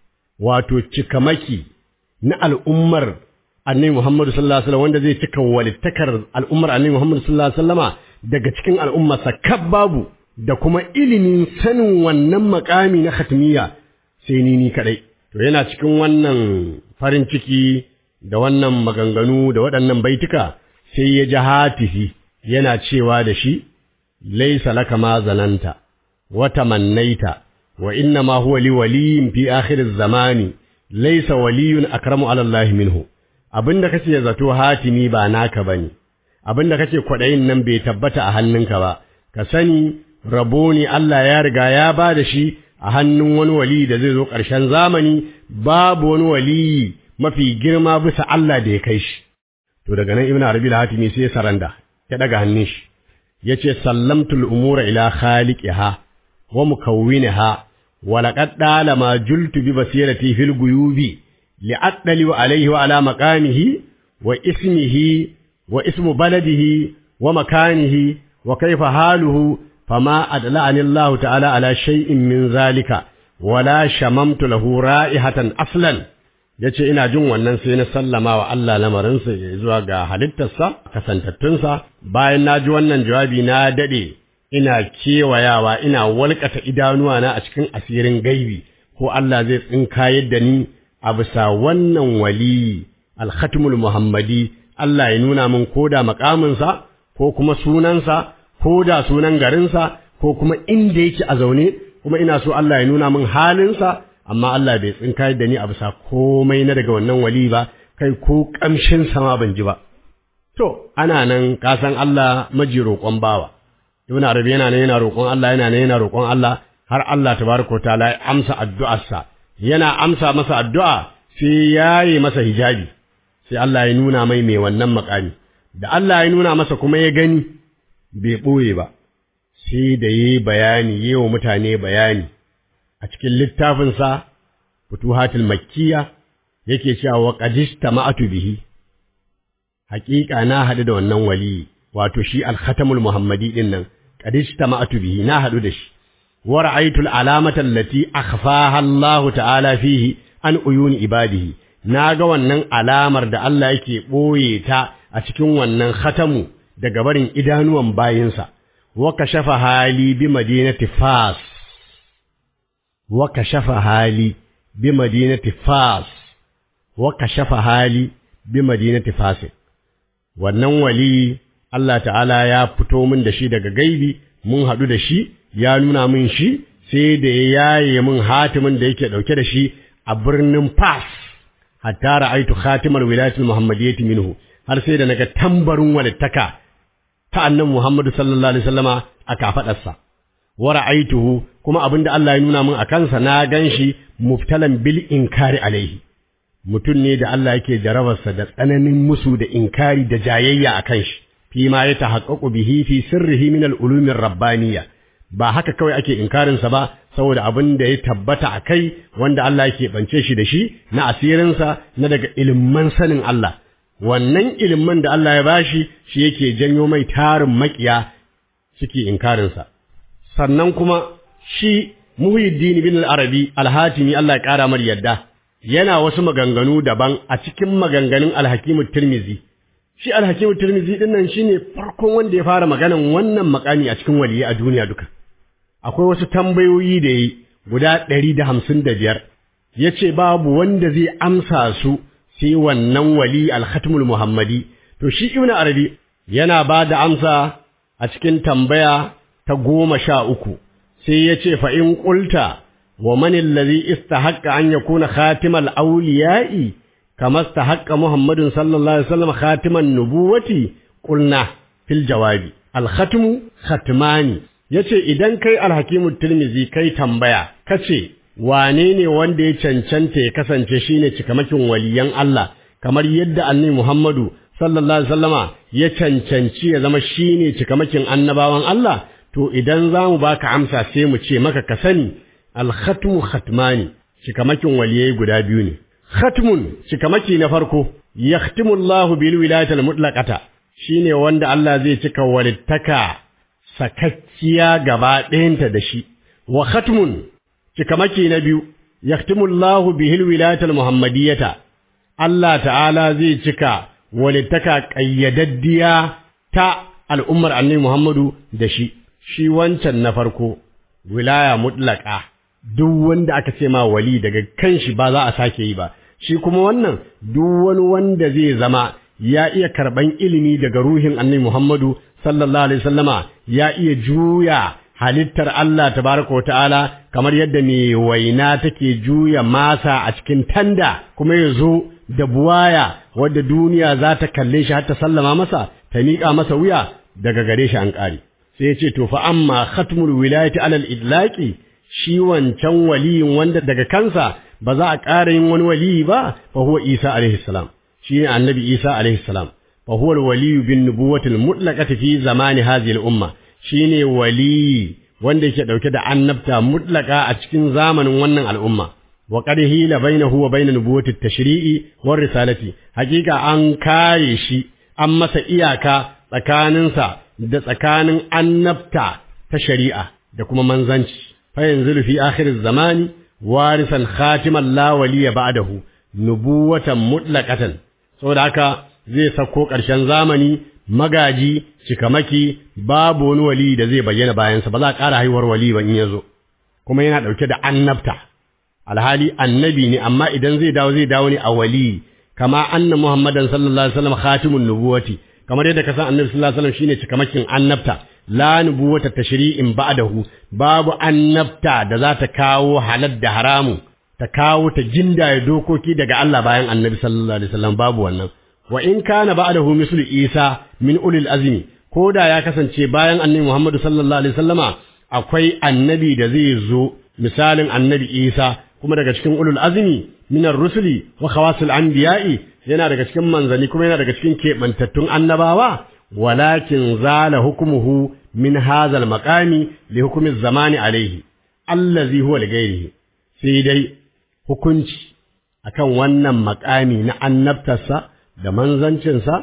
Speaker 2: wato cikamaki na al'ummar annabi Muhammad sallallahu alaihi wasallam wanda zai cika walittakar al'ummar annabi Muhammad sallallahu alaihi wasallama daga cikin al'ummarsa kab babu da kuma ilimin sanin wannan makami na khatmiya sai ni kadai to yana cikin wannan farin ciki da wannan maganganu da waɗannan baituka sai ya ji hatifi yana cewa da shi laysa laka ma zananta wa tamannaita wa inna ma huwa li waliyin fi akhir az-zamani laysa waliyun akramu ala Allah minhu abinda kace zato hatimi ba naka bane abinda kace kwadayin nan bai tabbata a hannunka ba ka sani rabo ne Allah ya riga ya ba da shi a hannun wani wali da zai zo ƙarshen zamani babu wani wali mafi girma bisa Allah da ya kai shi to daga nan Ibn Arabi al-Hatimi sai saranda ya daga hannun shi yace sallamtul umura ila khaliqiha wa mukawwinaha wa laqad dala ma jultu bi basirati fil guyubi li'addali alayhi wa ala maqamihi wa ismihi wa ismu baladihi wa makanihi wa kayfa haluhu fama adla'ani Allah ta'ala ala shay'in min zalika wala shamamtu lahu ra'ihatan aslan yace ina jin wannan sai na sallama wa Allah lamarinsa zuwa ga halittarsa kasantattunsa bayan na ji wannan jawabi na dade ina kewayawa ina walƙata idanuwa na a cikin asirin gaibi ko Allah zai tsinkayar da ni a bisa wannan wali al-khatmul muhammadi Allah ya nuna min koda makaminsa ko kuma sunansa ko da sunan garinsa ko kuma inda yake a zaune kuma ina so Allah ya nuna min halinsa amma Allah bai tsinkayar da ni a bisa komai na daga wannan wali ba kai ko kamshin sama ban ji ba to ana nan ka san Allah maji roƙon bawa Ibn Arabi yana nan yana roƙon Allah yana nan yana roƙon Allah har Allah tabaraka taala ya amsa addu'arsa yana amsa masa addu'a sai yayi masa hijabi sai Allah ya nuna mai wannan makami da Allah ya nuna masa kuma ya gani bai ɓoye ba sai da yi bayani yi wa mutane bayani a cikin littafinsa Futuhatul Makkiya yake cewa wa qadista ma'atu bihi haƙiƙa na haɗu da wannan wali wato shi al-khatamul muhammadi din nan qadista ma'atu bihi na haɗu da shi wa ra'aytul alamata allati akhfaha Allah ta'ala fihi an uyuni ibadihi naga wannan alamar da Allah yake ɓoye ta a cikin wannan khatamu daga barin idanuwan bayinsa wa kashafa hali bi madinati fas wa kashafa hali bi madinati fas wa kashafa hali bi madinati fas wannan wali Allah ta'ala ya fito min da shi daga gaibi mun hadu da shi ya nuna min shi sai da ya yaye min hatimin da yake dauke da shi a birnin Fas hatta ra'aitu khatimal wilayatul muhammadiyyati minhu har sai da naga tambarin walittaka ta annabi Muhammad sallallahu alaihi wasallama a kafadarsa wa ra'aituhu kuma abinda Allah ya nuna min a kansa na ganshi muftalan bil inkari alaihi mutum ne da Allah yake jarabarsa da tsananin musu da inkari da jayayya a kan shi fi ma ya tahaqqaqu bihi fi sirrihi min al-ulumir rabbaniyya ba haka kawai ake inkarinsa ba saboda abin da ya tabbata a kai wanda Allah yake bance shi da shi na asirinsa na daga ilimman sanin Allah wannan ilimman da Allah ya bashi shi yake janyo mai tarin makiya suke inkarinsa sannan kuma shi Muhyiddin bin al-Arabi al-Hatimi Allah ya kara mar yadda yana wasu maganganu daban a cikin maganganun al-Hakim at-Tirmidhi shi al-Hakim at-Tirmidhi dinnan shine farkon wanda ya fara maganan wannan makami a cikin waliyi a duniya duka akwai wasu tambayoyi da yi guda 155 yace babu wanda zai amsa su sai wannan wali al-Khatmul Muhammadi to shi Ibn Arabi yana ba da amsa a cikin tambaya ta 13 sai yace fa in qulta wa man alladhi istahaqqa an yakuna khatimal awliya'i kama istahaqqa Muhammadun sallallahu alaihi wasallam khatiman nubuwati qulna fil jawabi al-khatmu khatmani yace idan kai al-Hakim at-Tirmidhi kai tambaya kace wane ne wanda ya cancanta ya kasance shine cikamakin waliyan Allah kamar yadda Annabi Muhammadu sallallahu alaihi wasallama ya cancanci ya zama shine cikamakin annabawan Allah to idan zamu baka amsa sai mu ce maka ka sani al-khatmu khatmani cikamakin waliyai guda biyu ne khatmun cikamaki na farko yahtimu Allahu bil wilayati al-mutlaqata shine wanda Allah zai cika walittaka sakakkiya gaba ɗayanta da shi wa khatmun cikamaki na biyu yahtimu Allahu bihil wilayatal muhammadiyata Allah ta'ala zai cika walittaka ƙayyadaddiya ta al'ummar annabi Muhammadu da shi wancan na farko wilaya mutlaka duk wanda aka ce ma wali daga kanshi ba za a sake yi ba shi kuma wannan duk wani wanda zai zama ya iya karban ilimi daga ruhin annabi Muhammadu sallallahu alaihi wasallama ya iya juya halittar Allah tabaraka wa ta'ala kamar yadda mai waina take juya masa a cikin tanda kuma ya zo da buwaya wadda duniya za ta kalle shi har ta sallama masa ta miƙa masa wuya daga gare shi an ƙare sai ya ce to fa amma khatmul wilayati alal idlaqi shi wancan waliyin wanda daga kansa ba za a ƙara yin wani waliyi ba fa huwa Isa alaihi salam shi ne annabi Isa alaihi salam fa huwa al-waliyu bin nubuwwatil mutlaqati fi zamani hadhihi al-umma shine wali wanda yake dauke da annabta mutlaka a cikin zamanin wannan al'umma wa qad hila bainahu wa bain nubuwwatit tashri'i war risalati hakika an kare shi an masa iyaka tsakaninsa da tsakanin annabta ta shari'a da kuma manzanci fa yanzu fi akhiriz zamani warisan khatiman la waliya ba'dahu nubuwatan mutlaqatan saboda haka zai sako ƙarshen zamani magaji cikamaki babu wani wali da zai bayyana bayansa ba za a ƙara haihuwar wali ba in yazo kuma yana ɗauke da annabta alhali annabi ne amma idan zai dawo ne a wali kama anna muhammadan sallallahu alaihi wasallam khatimun nubuwati kamar yadda ka san annabi sallallahu alaihi wasallam shine cikamakin annabta la nubuwata tashri'in ba'dahu babu annabta da za ta kawo halal da haramu ta kawo ta jindaye dokoki daga Allah bayan annabi sallallahu alaihi wasallam babu wannan wa in kana ba'dahu mislu Isa min ulil azmi koda ya kasance bayan annabi Muhammad sallallahu alaihi wasallama akwai annabi da zai zo misalin annabi Isa kuma daga cikin ulul azmi minar rusuli wa khawasil anbiya'i yana daga cikin manzani kuma yana daga cikin kebantattun annabawa walakin zala hukmuhu min hadha al-maqami li hukmi az-zamani alayhi allazi huwa li ghayrihi sai dai hukunci akan wannan makami na annabtarsa da manzancinsa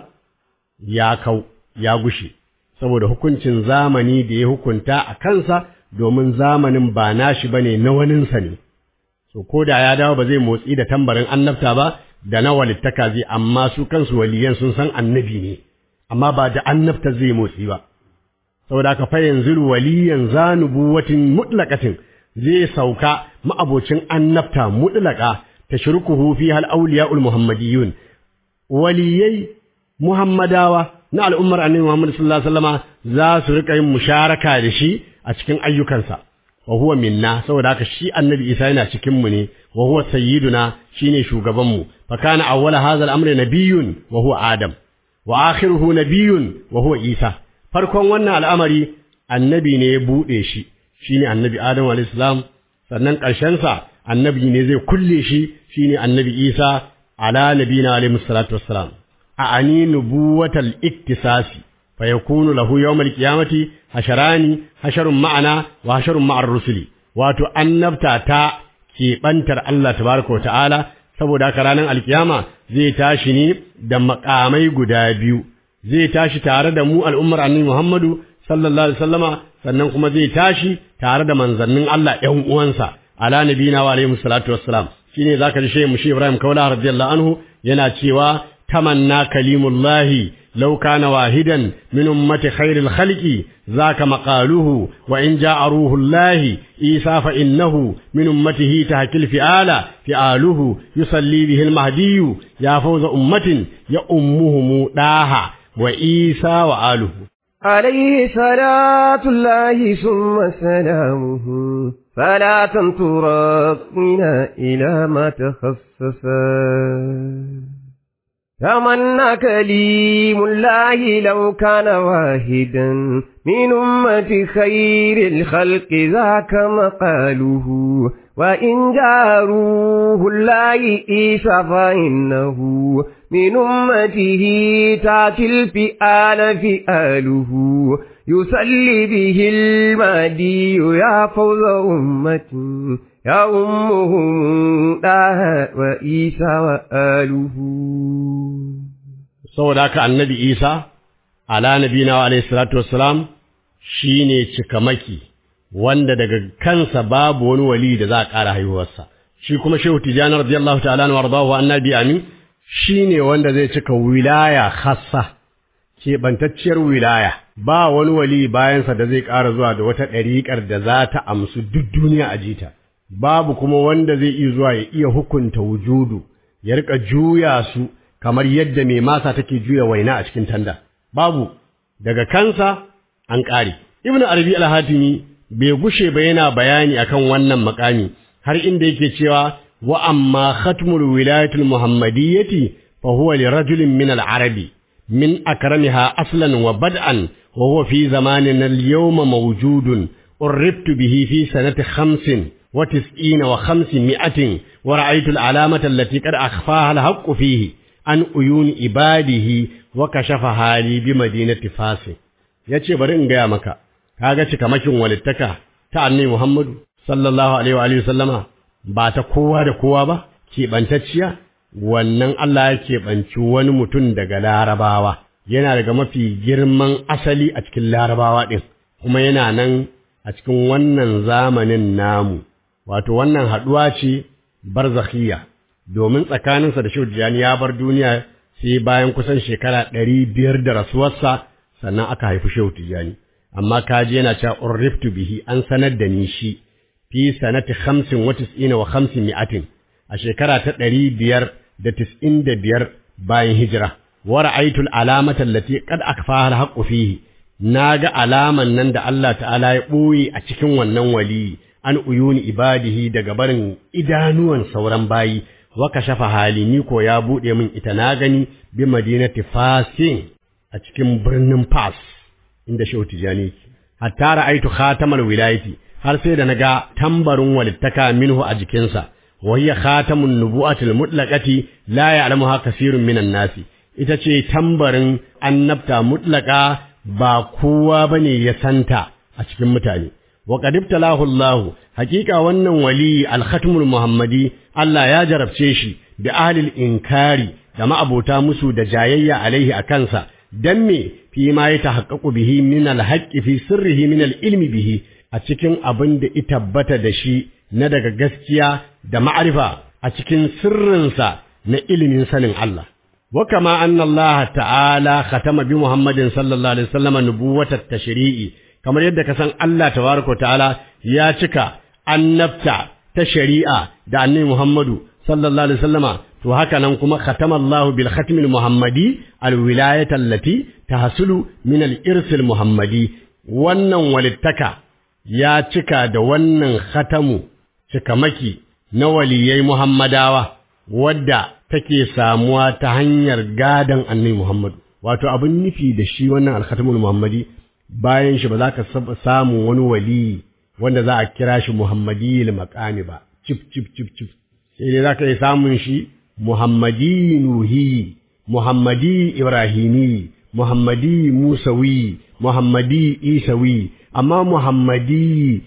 Speaker 2: ya gushe saboda hukuncin zamani da ya hukunta a kansa domin zamanin ba nashi bane na waninsa ne so koda ya dawo ba zai motsi da tambarin annabta ba da na walittaka zai amma su kansu waliyan sun san annabi ne amma ba da annabta zai motsi ba saboda ka fa yanzu waliyan zanubuwatin mutlaqatin zai sauka ma'abocin annabta mutlaqa tashrukuhu fiha al-awliya'ul muhammadiyun waliyai muhammadawa na al'ummar annabi Muhammad sallallahu alaihi wasallama za su rika yin musharaka da shi a cikin ayyukansa wa huwa minna saboda haka shi annabi Isa yana cikin mu ne wa huwa sayyiduna shine shugaban mu fa kana awwala hadha al-amri nabiyyun wa huwa adam wa akhiruhu nabiyyun wa huwa Isa farkon wannan al'amari annabi ne ya bude shi shine annabi Adam alayhi salam, sannan ƙarshen sa annabi ne zai kulle shi shine annabi Isa ala nabina alayhi salatu wassalam. a'ani nubuwatal iktisasi fa yakunu lahu yawmal qiyamati hasharun ma'ana wa hasharun ma'ar rusuli, wato annabta ta keɓantar Allah tabaraka wa ta'ala, saboda haka ranar alkiyama zai tashi ne da makamai guda biyu, zai tashi tare da mu al'ummar annabi Muhammadu sallallahu alaihi wasallama, sannan kuma zai tashi tare da manzannin Allah ƴan uwansa ala nabina wa alaihi salatu wassalam. Shine zaka ji shehu Ibrahim Kaula radiyallahu anhu yana cewa tamanna kalimullahi law kana wahidan min ummati khairil khalqi zaka maqaluhu wa in ja'a ruhullahi Isa fa innahu min ummatihi tahkil fi'aluhu yusalli bihi al-mahdi ya fawza ummatin ya ummuhum daha wa Isa wa aluhu
Speaker 4: عليه صلاة الله ثم سلامه فلا تنترقنا إلى ما تخصصا. تمنى كليم الله لو كان واحدا من أمة خير الخلق ذاك مقاله وإن جاروه الله إيسى فإنه من أمته تأتي فئاله يصلي به المهدي يا فوز أمة يا أمهم داها وإيسى وآله.
Speaker 2: saboda haka annabi Isa ala nabina alayhi salatu wassalam shine cikamaki wanda daga kansa babu wani wali da za a ƙara haihuwarsa. Shi kuma Shehu Tijani radiyallahu ta'ala anhu wardahu annabi amin shine wanda zai cika wilaya khassa, keɓantacciyar wilaya. Ba wani wali bayansa da zai ƙara zuwa da wata ɗariƙar da za ta amsu duk duniya a jita. Babu kuma wanda zai iya zuwa ya iya hukunta wujudu, ya rika juya su kamar yadda mai masa take juya waina a cikin tanda. Babu, daga kansa an ƙare. Ibn Arabi al-Hatimi bai gushe ba yana bayani akan wannan makami har inda yake cewa wa amma khatmul wilayatul muhammadiyyati fa huwa li rajulin min al-arabi min akramiha aslan wa bad'an wa huwa fi zamanina al-yawma mawjudun urribtu bihi fi sanati 95 wa 500 wa ra'aytu al-alamata allati qad akhfaha al-haqqu fihi an uyuni ibadihi wa kashafa hali bi madinati Fas. Yace bari in gaya maka, kaga cikamakin walittaka ta annabi Muhammadu sallallahu alaihi wa alihi sallama ba ta kowa da kowa ba, keɓantacciya. Wannan Allah ya keɓanci wani mutum daga Larabawa, yana daga mafi girman asali a cikin Larabawa ɗin, kuma yana nan a cikin wannan zamanin namu. Wato wannan haɗuwa ce barzakhiyya, domin tsakaninsa da Shehu Tijjani ya bar duniya sai bayan kusan shekara 500 da rasuwarsa sannan aka haifi Shehu Tijjani. Amma kaji yana cewa urriftu bihi, an sanar da ni shi fi sanati 95 wa 500 a shekara ta 595 bayan hijira. Wa ra'aytu al-alamata allati qad akfaha al-haqqu fihi, naga alaman nan da Allah ta'ala ya boye a cikin wannan wali an uyuni ibadihi daga barin idanuwan sauran bayi. Wa kashafa hali, ni ko ya bude min ita na gani bi madinati Fasin a cikin birnin Fas inda Shehu Tijani. Hatta ra'aytu khatamal wilayati, har sai da naga tambarin walittaka minhu a jikinsa. Wa hiya khatamun nubu'atil mutlaqati la ya'lamuha kaseerun minan nasi. Ita ce tambarin annabta mutlaqa, ba kowa bane ya santa a cikin mutane. Wa qad ibtalahu Allah, hakika wannan wali al-khatmul muhammadi Allah ya jarabce shi da ahlil inkari da ma'abota musu da jayayya alaihi akansa. Dan me fi ma ya tahaqqaqu bihi min al-haqqi fi sirrihi min al-ilmi bihi, a cikin abin da ya tabbata da shi na daga gaskiya da ma'arifa a cikin sirrinsa na ilimin sanin Allah. Wa kama anna Allah ta'ala khatama bi Muhammadin sallallahu alaihi wasallam nubuwatat tashri'i, kamar yadda ka san Allah tabaraka ta'ala ya cika annabta ta shari'a da annabi Muhammadu sallallahu alaihi wasallama, to haka nan kuma khatama Allah bil khatmil muhammadi al wilayata allati tahsulu min al irsil muhammadi. Wannan walittaka ya cika da wannan khatamu cikamaki na waliyai Muhammadawa wadda take samuwa ta hanyar gadan annabi Muhammadu. Wato abin nufi da shi wannan al khatmul muhammadi, bayan shi ba za ka samu wani wali wanda za a kira shi Muhammadiyil maqami ba cif sai dai zaka yi samun shi Muhammadi Nuhi Muhammadi Ibrahimi Muhammadi Musawi Muhammadi Isawi amma Muhammadi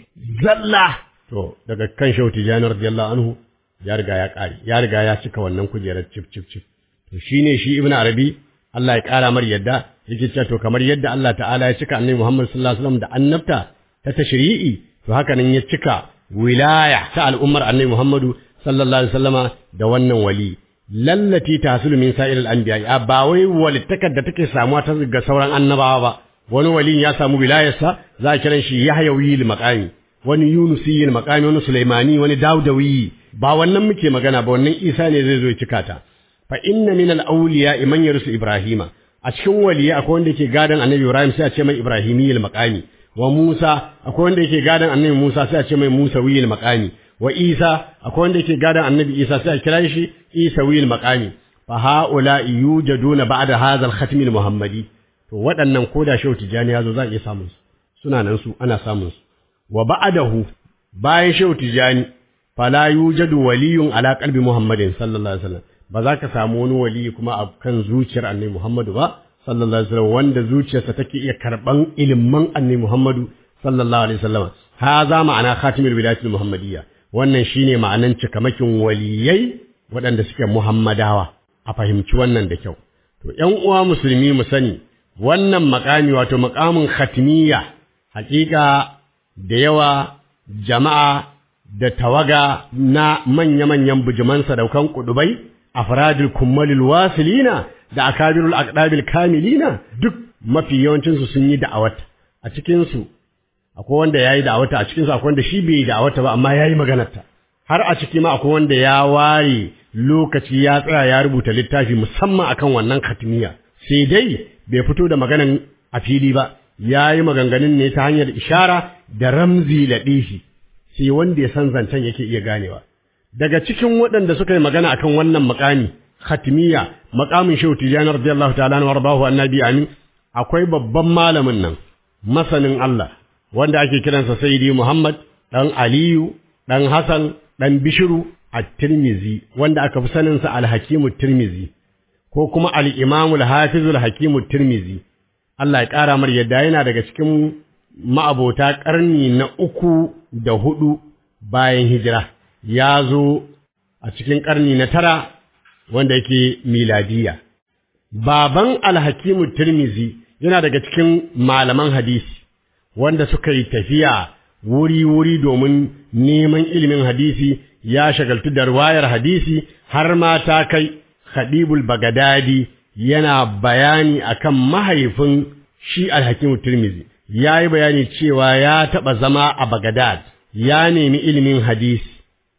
Speaker 2: zalla to daga kan Shehu Tijani radiyallahu anhu ya riga ya kare ya riga ya cika wannan kujerar cif to shine shi Ibn Arabi Allah ya kara mar yadda yake cewa to kamar yadda Allah ta'ala ya cika Annabi Muhammad sallallahu alaihi wasallam da annabta ta tashri'i to haka nan ya cika wilaya ta al'ummar Annabi Muhammadu sallallahu alaihi wasallama da wannan wali lallati tahsulu min sa'iril anbiya ba wai walittakar da take samuwa ta ga sauran annabawa ba wani wali ya samu wilayarsa za a kiran shi Yahyawiyil maqami wani Yunusiyil maqami wani Sulaimani wani Dawudawi ba wannan muke magana ba wannan Isa ne zai zo ya cika ta fa inna min al-awliya man yarisu Ibrahima a cikin waliya akwai wanda yake gadan Annabi Ibrahim sai a ce mai Ibrahimiyil maqami wa Musa akwai wanda yake gadan Annabi Musa sai a ce mai Musawiyil maqami wa Isa akwai wanda yake gadan Annabi Isa sai a kira shi Isawiyil maqami fa haula yujaduna ba'da hadha al-khatm al-muhammadi to waɗannan koda Shehu Tijani yazo za a iya samun su suna nan su ana samun su wa ba'dahu bayan Shehu Tijani fala yujadu waliyun ala qalbi Muhammadin sallallahu alaihi wasallam ba za ka samu wani wali kuma a kan zuciyar Annabi Muhammadu ba sallallahu alaihi wasallam wanda zuciyarsa take iya karban ilimin Annabi Muhammadu sallallahu alaihi wasallam haza ma'ana khatimul wilayatul muhammadiyya wannan shine ma'anan cikamakin waliyai waɗanda suke Muhammadawa a fahimci wannan da kyau to ƴan uwa musulmi mu sani wannan makami wato makamin khatimiyya hakika da yawa jama'a da tawaga na manya-manyan bujuman sadaukan kudubai afradul kummalil wasilina da akabirul aqdabil kamilina duk mafi yawancin su sun yi da'awata a cikin su akwai wanda yayi da'awata a cikin su akwai wanda shi bai yi da'awata ba amma yayi maganarta har a ciki ma akwai wanda ya ware lokaci ya tsaya ya rubuta littafi musamman akan wannan khatmiya sai dai bai fito da maganan a fili ba yayi maganganun ne ta hanyar ishara da ramzi ladifi sai wanda ya san zancen yake iya ganewa daga cikin waɗanda suka yi magana akan wannan makami khatmiya makamin Shehu Tijani radiyallahu ta'ala anhu warbahu annabi amin akwai babban malamin nan masanin Allah wanda ake kiransa Sayyidi Muhammad dan Aliyu dan Hassan dan Bishiru at-Tirmizi wanda aka fi sanin sa al-Hakim at-Tirmizi ko kuma al-Imam al-Hafiz al-Hakim at-Tirmizi Allah ya kara mar yadda yana daga cikin ma'abota karni na 3 da 4 bayan hijira ya zo a cikin ƙarni na 9 wanda yake miladiya baban al-Hakimu Tirmizi yana daga cikin malaman hadisi wanda suka yi tafiya wuri-wuri domin neman ilimin hadisi ya shagaltu da riwayar hadisi har ma ta kai Khadibul Bagadadi yana bayani akan mahaifin shi al-Hakimu Tirmizi yayi bayani cewa ya taɓa zama a Bagadad ya nemi ilimin hadisi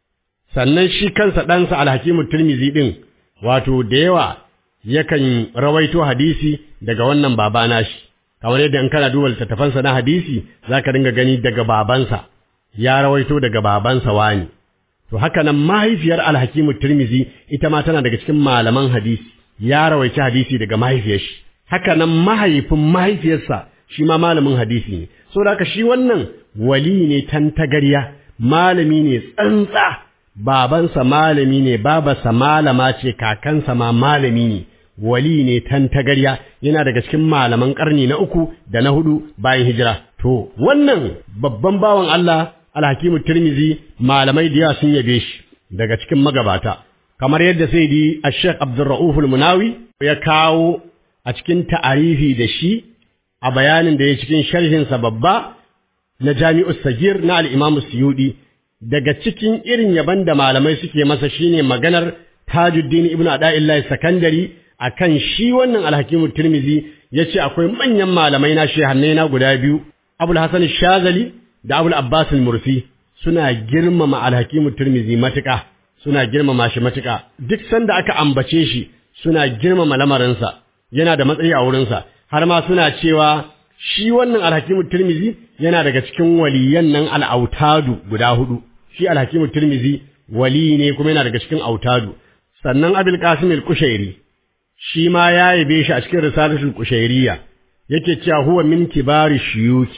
Speaker 2: sannan shi kansa ɗansa al-Hakimu Tirmizi ɗin wato da yawa yakan rawaito hadisi daga wannan baba nashi kamar yadda in kana duba littattafansa na hadisi zaka dinga gani daga babansa ya rawaito daga babansa wani to haka nan mahaifiyar al-Hakimu Tirmizi ita ma tana daga cikin malaman hadisi ya rawaita hadisi daga mahaifiyar shi haka nan mahaifin mahaifiyarsa shi ma malamin hadisi ne saboda haka shi wannan wali ne tantagariya malami ne tsantsa babansa malami ne babarsa malama ce kakansa ma malami ne wali ne tantagarya yana daga cikin malaman karni na 3 da na 4 bayan hijira to wannan babban bawan Allah al-Hakimu Tirmizi malamai da yawa sun yabe shi daga cikin magabata kamar yadda Sayyidi Sheikh Abdurrauf al-Munawi ya kawo a cikin ta'arifi da shi a bayanin da ya cikin sharhin sa babba na Jami'us Sagir na al-Imam Suyudi daga cikin irin yaban da malamai suke masa shine maganar Tajuddin Ibn Ada'illah Sakandari akan shi wannan al-Hakimu Tirmizi yace akwai manyan malamai na shehannai na guda biyu Abul Hasan Shazali da Abul Abbas al-Mursi suna girmama al-Hakimu Tirmizi matuƙa suna girmama shi matuƙa duk sanda aka ambace shi suna girmama lamarinsa yana da matsayi a wurinsa har ma suna cewa shi wannan al-Hakimu Tirmizi yana daga cikin waliyan nan al-autadu guda 4 shi al-Hakimu Tirmizi wali ne kuma yana daga cikin autadu sannan Abul Qasim al-Kushairi shi ma ya yabe shi a cikin risalatul Kushairiyya yake cewa huwa min kibari shuyuki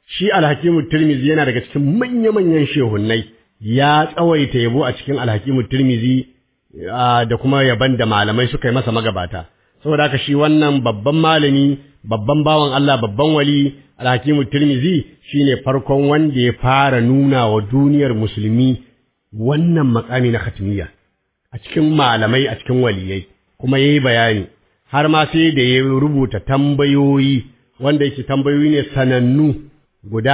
Speaker 2: shi Al-Hakimu Tirmizi yana daga cikin manya-manyan shehunnai ya tsawaita yabo a cikin Al-Hakimu Tirmizi da kuma yaban da malamai suka yi masa magabata saboda haka shi wannan babban malami babban bawan Allah babban wali Al-Hakimu Tirmizi shine farkon wanda ya fara nuna wa duniyar musulmi wannan makami na khatmiyya a cikin malamai a cikin waliyai kuma yayi bayani har ma sai da ya rubuta tambayoyi wanda yake tambayoyi ne sanannu guda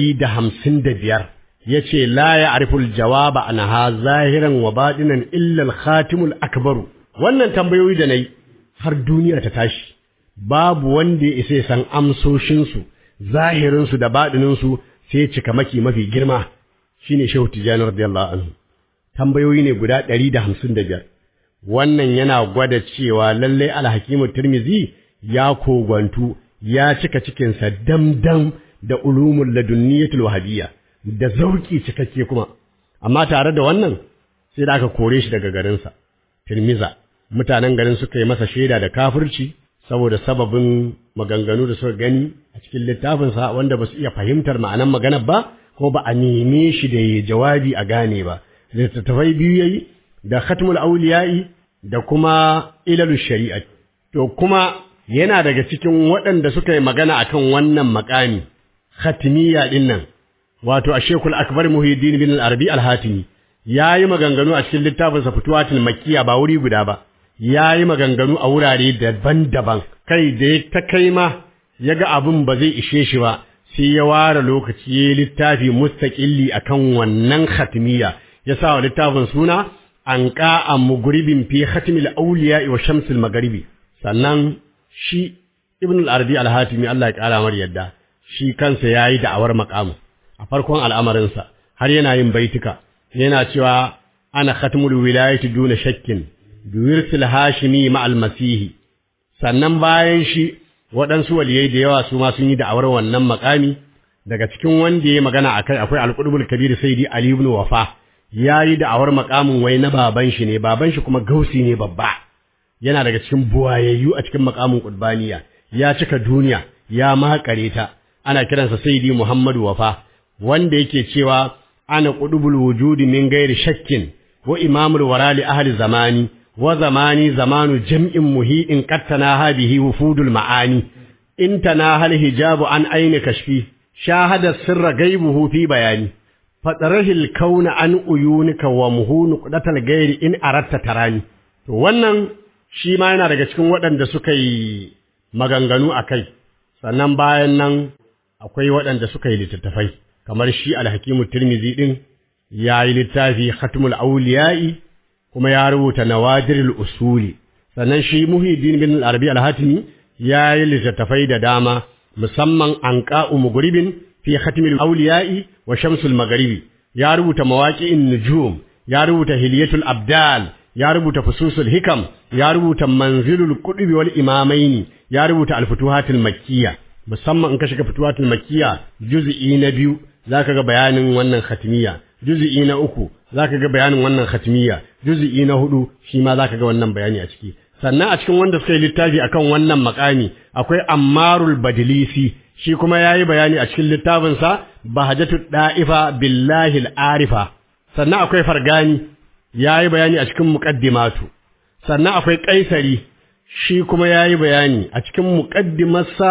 Speaker 2: 155 yace la ya'riful jawaba anha zahiran wa batinan illa al-khatimul akbar wannan tambayoyi da nayi har duniya ta tashi babu wanda ya isa san amsoshin su zahirin su da batinin su sai cika maki mafi girma shine Shehu Tijani radiyallahu anhu tambayoyi ne guda 155 wannan yana gwada cewa lalle Al-Hakimu Tirmizi ya kogwantu ya cika cikinsa damdam da ulumul ladunniyatul wahabiyya da zauki cikakke kuma amma tare da wannan sai da aka kore shi daga garinsa Tirmiza mutanen garin suka yi masa shaida da kafirci saboda sababin maganganu da suka gani a cikin littafinsa wanda ba su iya fahimtar ma'anar maganar ba ko ba a neme shi da jawabi a gane ba littattafai biyu yayi da Khatmul Awliya'i da kuma Ilalul Shari'a to kuma yana daga cikin waɗanda suka yi magana akan wannan makami khatmiyya din nan wato Sheikhul Akbar Muhyiddin bin Al-Arabi Al-Hatimi yayi maganganu a cikin littafinsa Futuhatul Makkiyya ba wuri guda ba yayi maganganu a wurare daban-daban kai da ta kai ma yaga abin ba zai ishe shi ba sai ya ware lokaci yayi littafi mustaqilli akan wannan khatmiyya ya sa wa littafin suna anqa amughribin fi khatmil awliya wa shamsil magharibi sannan shi Ibn al-Arabi al-Hatimi Allah ya kara mar yadda shi kansa yayi da'awar maqamu a farkon al'amarinsa har yana yin baituka yana cewa ana khatmul wilayati duna shakkin biwirsil hashimi ma'al masihi sannan bayan shi waɗansu waliyai da yawa su ma sun yi da'awar wannan maqami daga cikin wanda ya magana akai akwai al-Qutbul Kabir Sayyidi Ali ibn Wafa yayi da'awar maqamin wai na baban shi kuma gausi ne babba yana daga cikin buwayayyu a cikin maqamin qutbaniya ya cika duniya ya makare ta ana kiransa Sayyidi Muhammadu Wafa wanda yake cewa ana qudubul wujudi min ghairi shakkin wa imamul wara li ahli zamani wa zamani zamanu jam'in muhi'in qattana hadhihi wufudul ma'ani intana hal hijabu an ayni kashfi shahada sirra ghaibuhu fi bayani fatarahil kauna an uyunika wa muhunu qudatal ghairi in aratta tarani to wannan shi ma yana daga cikin waɗanda suka yi maganganu akai sannan bayan nan akwai waɗanda suka yi littattafai kamar shi Al-Hakimu Tirmizi din yayi littafi Khatmul Awliya'i kuma ya rubuta Nawadirul Usuli sannan shi Muhyiddin bin Al-Arabi Al-Hatimi yayi littattafai da dama musamman Anqa'u Mughribin fi Khatmil Awliya'i wa Shamsul Magharibi ya rubuta Mawaqi'in Nujum ya rubuta Hilyatul Abdal ya rubuta Fususul Hikam ya rubuta Manzilul Qutbi wal Imamaini ya rubuta Al-Futuhatul Makkiyya musamman in ka shiga Futuhatul Makkiyya juz'i na 2 zaka ga bayanin wannan khatmiyya juz'i na 3 zaka ga bayanin wannan khatmiyya juz'i na 4 shi ma zaka ga wannan bayani a ciki sannan a cikin wanda suka yi littafi akan wannan makami akwai Ammarul Badlisi shi kuma yayi bayani a cikin littafin sa Bahajatud Da'ifa Billahi al-Arifa sannan akwai Fargani yayi bayani a cikin Muqaddimatu sannan akwai Qaisari shi kuma yayi bayani a cikin muqaddimarsa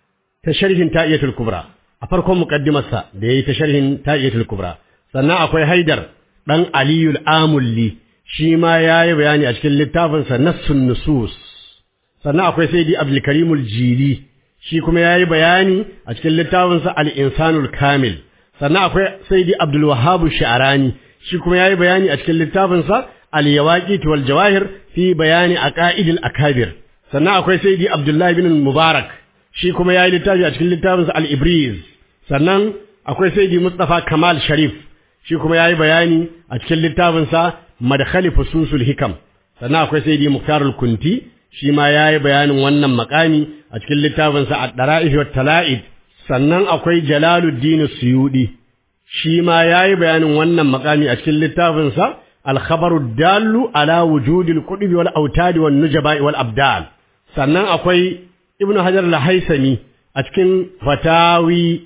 Speaker 2: ta sharhin Ta'iyatul Kubra a farkon muqaddimarsa da yayi ta sharhin Ta'iyatul Kubra sannan akwai Haidar dan Aliyul Amulli shi ma yayi bayani a cikin littafinsa Nassun Nusus sannan akwai Sayyidi Abdul Karimul Jili shi kuma yayi bayani a cikin littafinsa Al-Insanul Kamil sannan akwai Sayyidi Abdul Wahhab Sha'rani shi kuma yayi bayani a cikin littafinsa Al-Yawaqit wal Jawahir fi bayani aqaidil akabir sannan akwai Sayyidi Abdullah ibn Mubarak shi kuma yayi littafi a cikin littafinsa Al-Ibriz sannan akwai Sayyidi Mustafa Kamal Sharif shi kuma yayi bayani a cikin littafinsa Madkhali Fususul Hikam sannan akwai Sayyidi Mukhtarul Kunti shi ma yayi bayanin wannan makami a cikin littafinsa Ad-Dara'if wat Tala'id sannan akwai Jalaluddin Suyudi shi ma yayi bayanin wannan makami a cikin littafinsa Al-Khabarud Dallu ala Wujudil Qutbi wal Autadi wan Nujaba'i wal Abdal sannan akwai Ibn Hajar al-Haythami a cikin Fatawi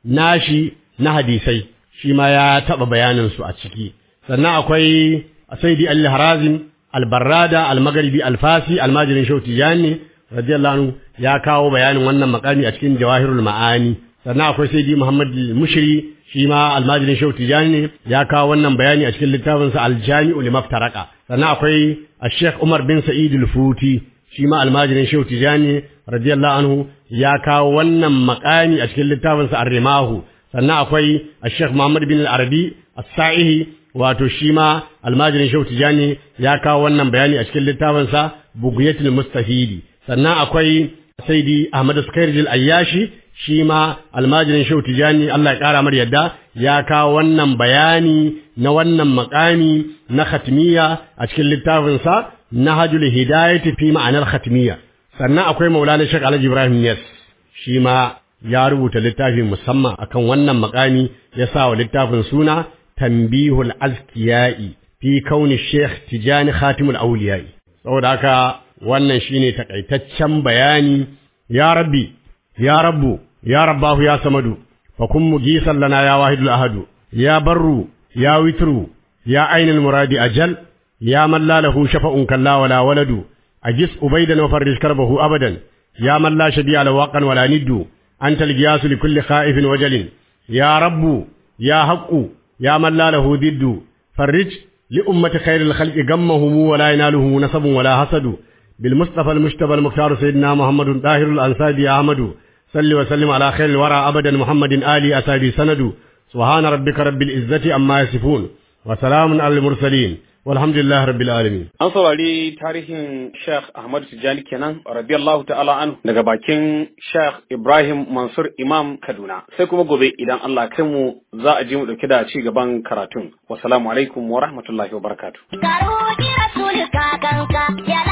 Speaker 2: nashi na hadisai shi ma ya taɓa bayanin su a ciki sannan akwai Sayyidi al-Harazim al-Barrada al-Maghribi al-Fasi al-Majirin Shehu Tijani radiyallahu anhu ya kawo bayanin wannan makami a cikin Jawahirul Ma'ani sannan akwai Sayyidi Muhammad al-Mushri shi ma al-Majirin Shehu Tijani ya kawo wannan bayani a cikin littafinsa al-Jami'u limaftaraka sannan akwai Sheikh Umar bin Sa'id al-Futi shi ma al-Majirin Shehu Tijani radiyallahu anhu ya kawo wannan makami a cikin littafinsa ar-Rimahu sannan akwai Sheikh Muhammad bin al-Arabi as-Sa'ihi wato shi ma almajirin Shehu Tijani ya kawo wannan bayani a cikin littafinsa Bughyatul Mustafidi sannan akwai Sayyidi Ahmad Sukairij al-Ayyashi shi ma almajirin Shehu Tijani Allah ya kara mar yadda ya kawo wannan bayani na wannan makami na khatmiya a cikin littafinsa Nahjul Hidayati fi ma'anar khatmiya sannan akwai Maulana Sheikh Alhaji Ibrahim Niass shi ma ya rubuta littafi musamman akan wannan makami ya sa wa littafin suna Tanbihul Azkiyai fi kauni Sheikh Tijani Khatimul Awliyai saboda haka wannan shine takaitaccen bayani ya rabbi ya rabbu ya rabbahu ya samadu fa kun mugisan lana ya wahidul ahadu ya barru ya witru ya ainul muradi ajal ya man la lahu shafa'un kalla wala waladu ajis ubaydan wa farrij karbahu abadan ya man la shabi'a lahu waqan wala niddu anta al-giyasu li kulli khaifin wajalin ya rabbu ya haqqu يا من لا له ضد فرج لأمة خير الخلق غمهم ولا يناله نسب ولا حسد بالمصطفى المجتبى المختار سيدنا محمد طاهر الأنصاري أحمد صل وسلم على خير الورى أبدا محمد آل أسابي سند سبحان ربك رب العزة أما يصفون وسلام على المرسلين والحمد لله rabbil alamin.
Speaker 1: An saurari tarihin Sheikh Ahmad Tijani kenan radiyallahu ta'ala anhu daga bakin Sheikh Ibrahim Mansur Imam Kaduna. Sai kuma gobe idan Allah kai mu za a ji mu dauke da ci gaban karatun. Wassalamu alaikum wa rahmatullahi wa barakatuh.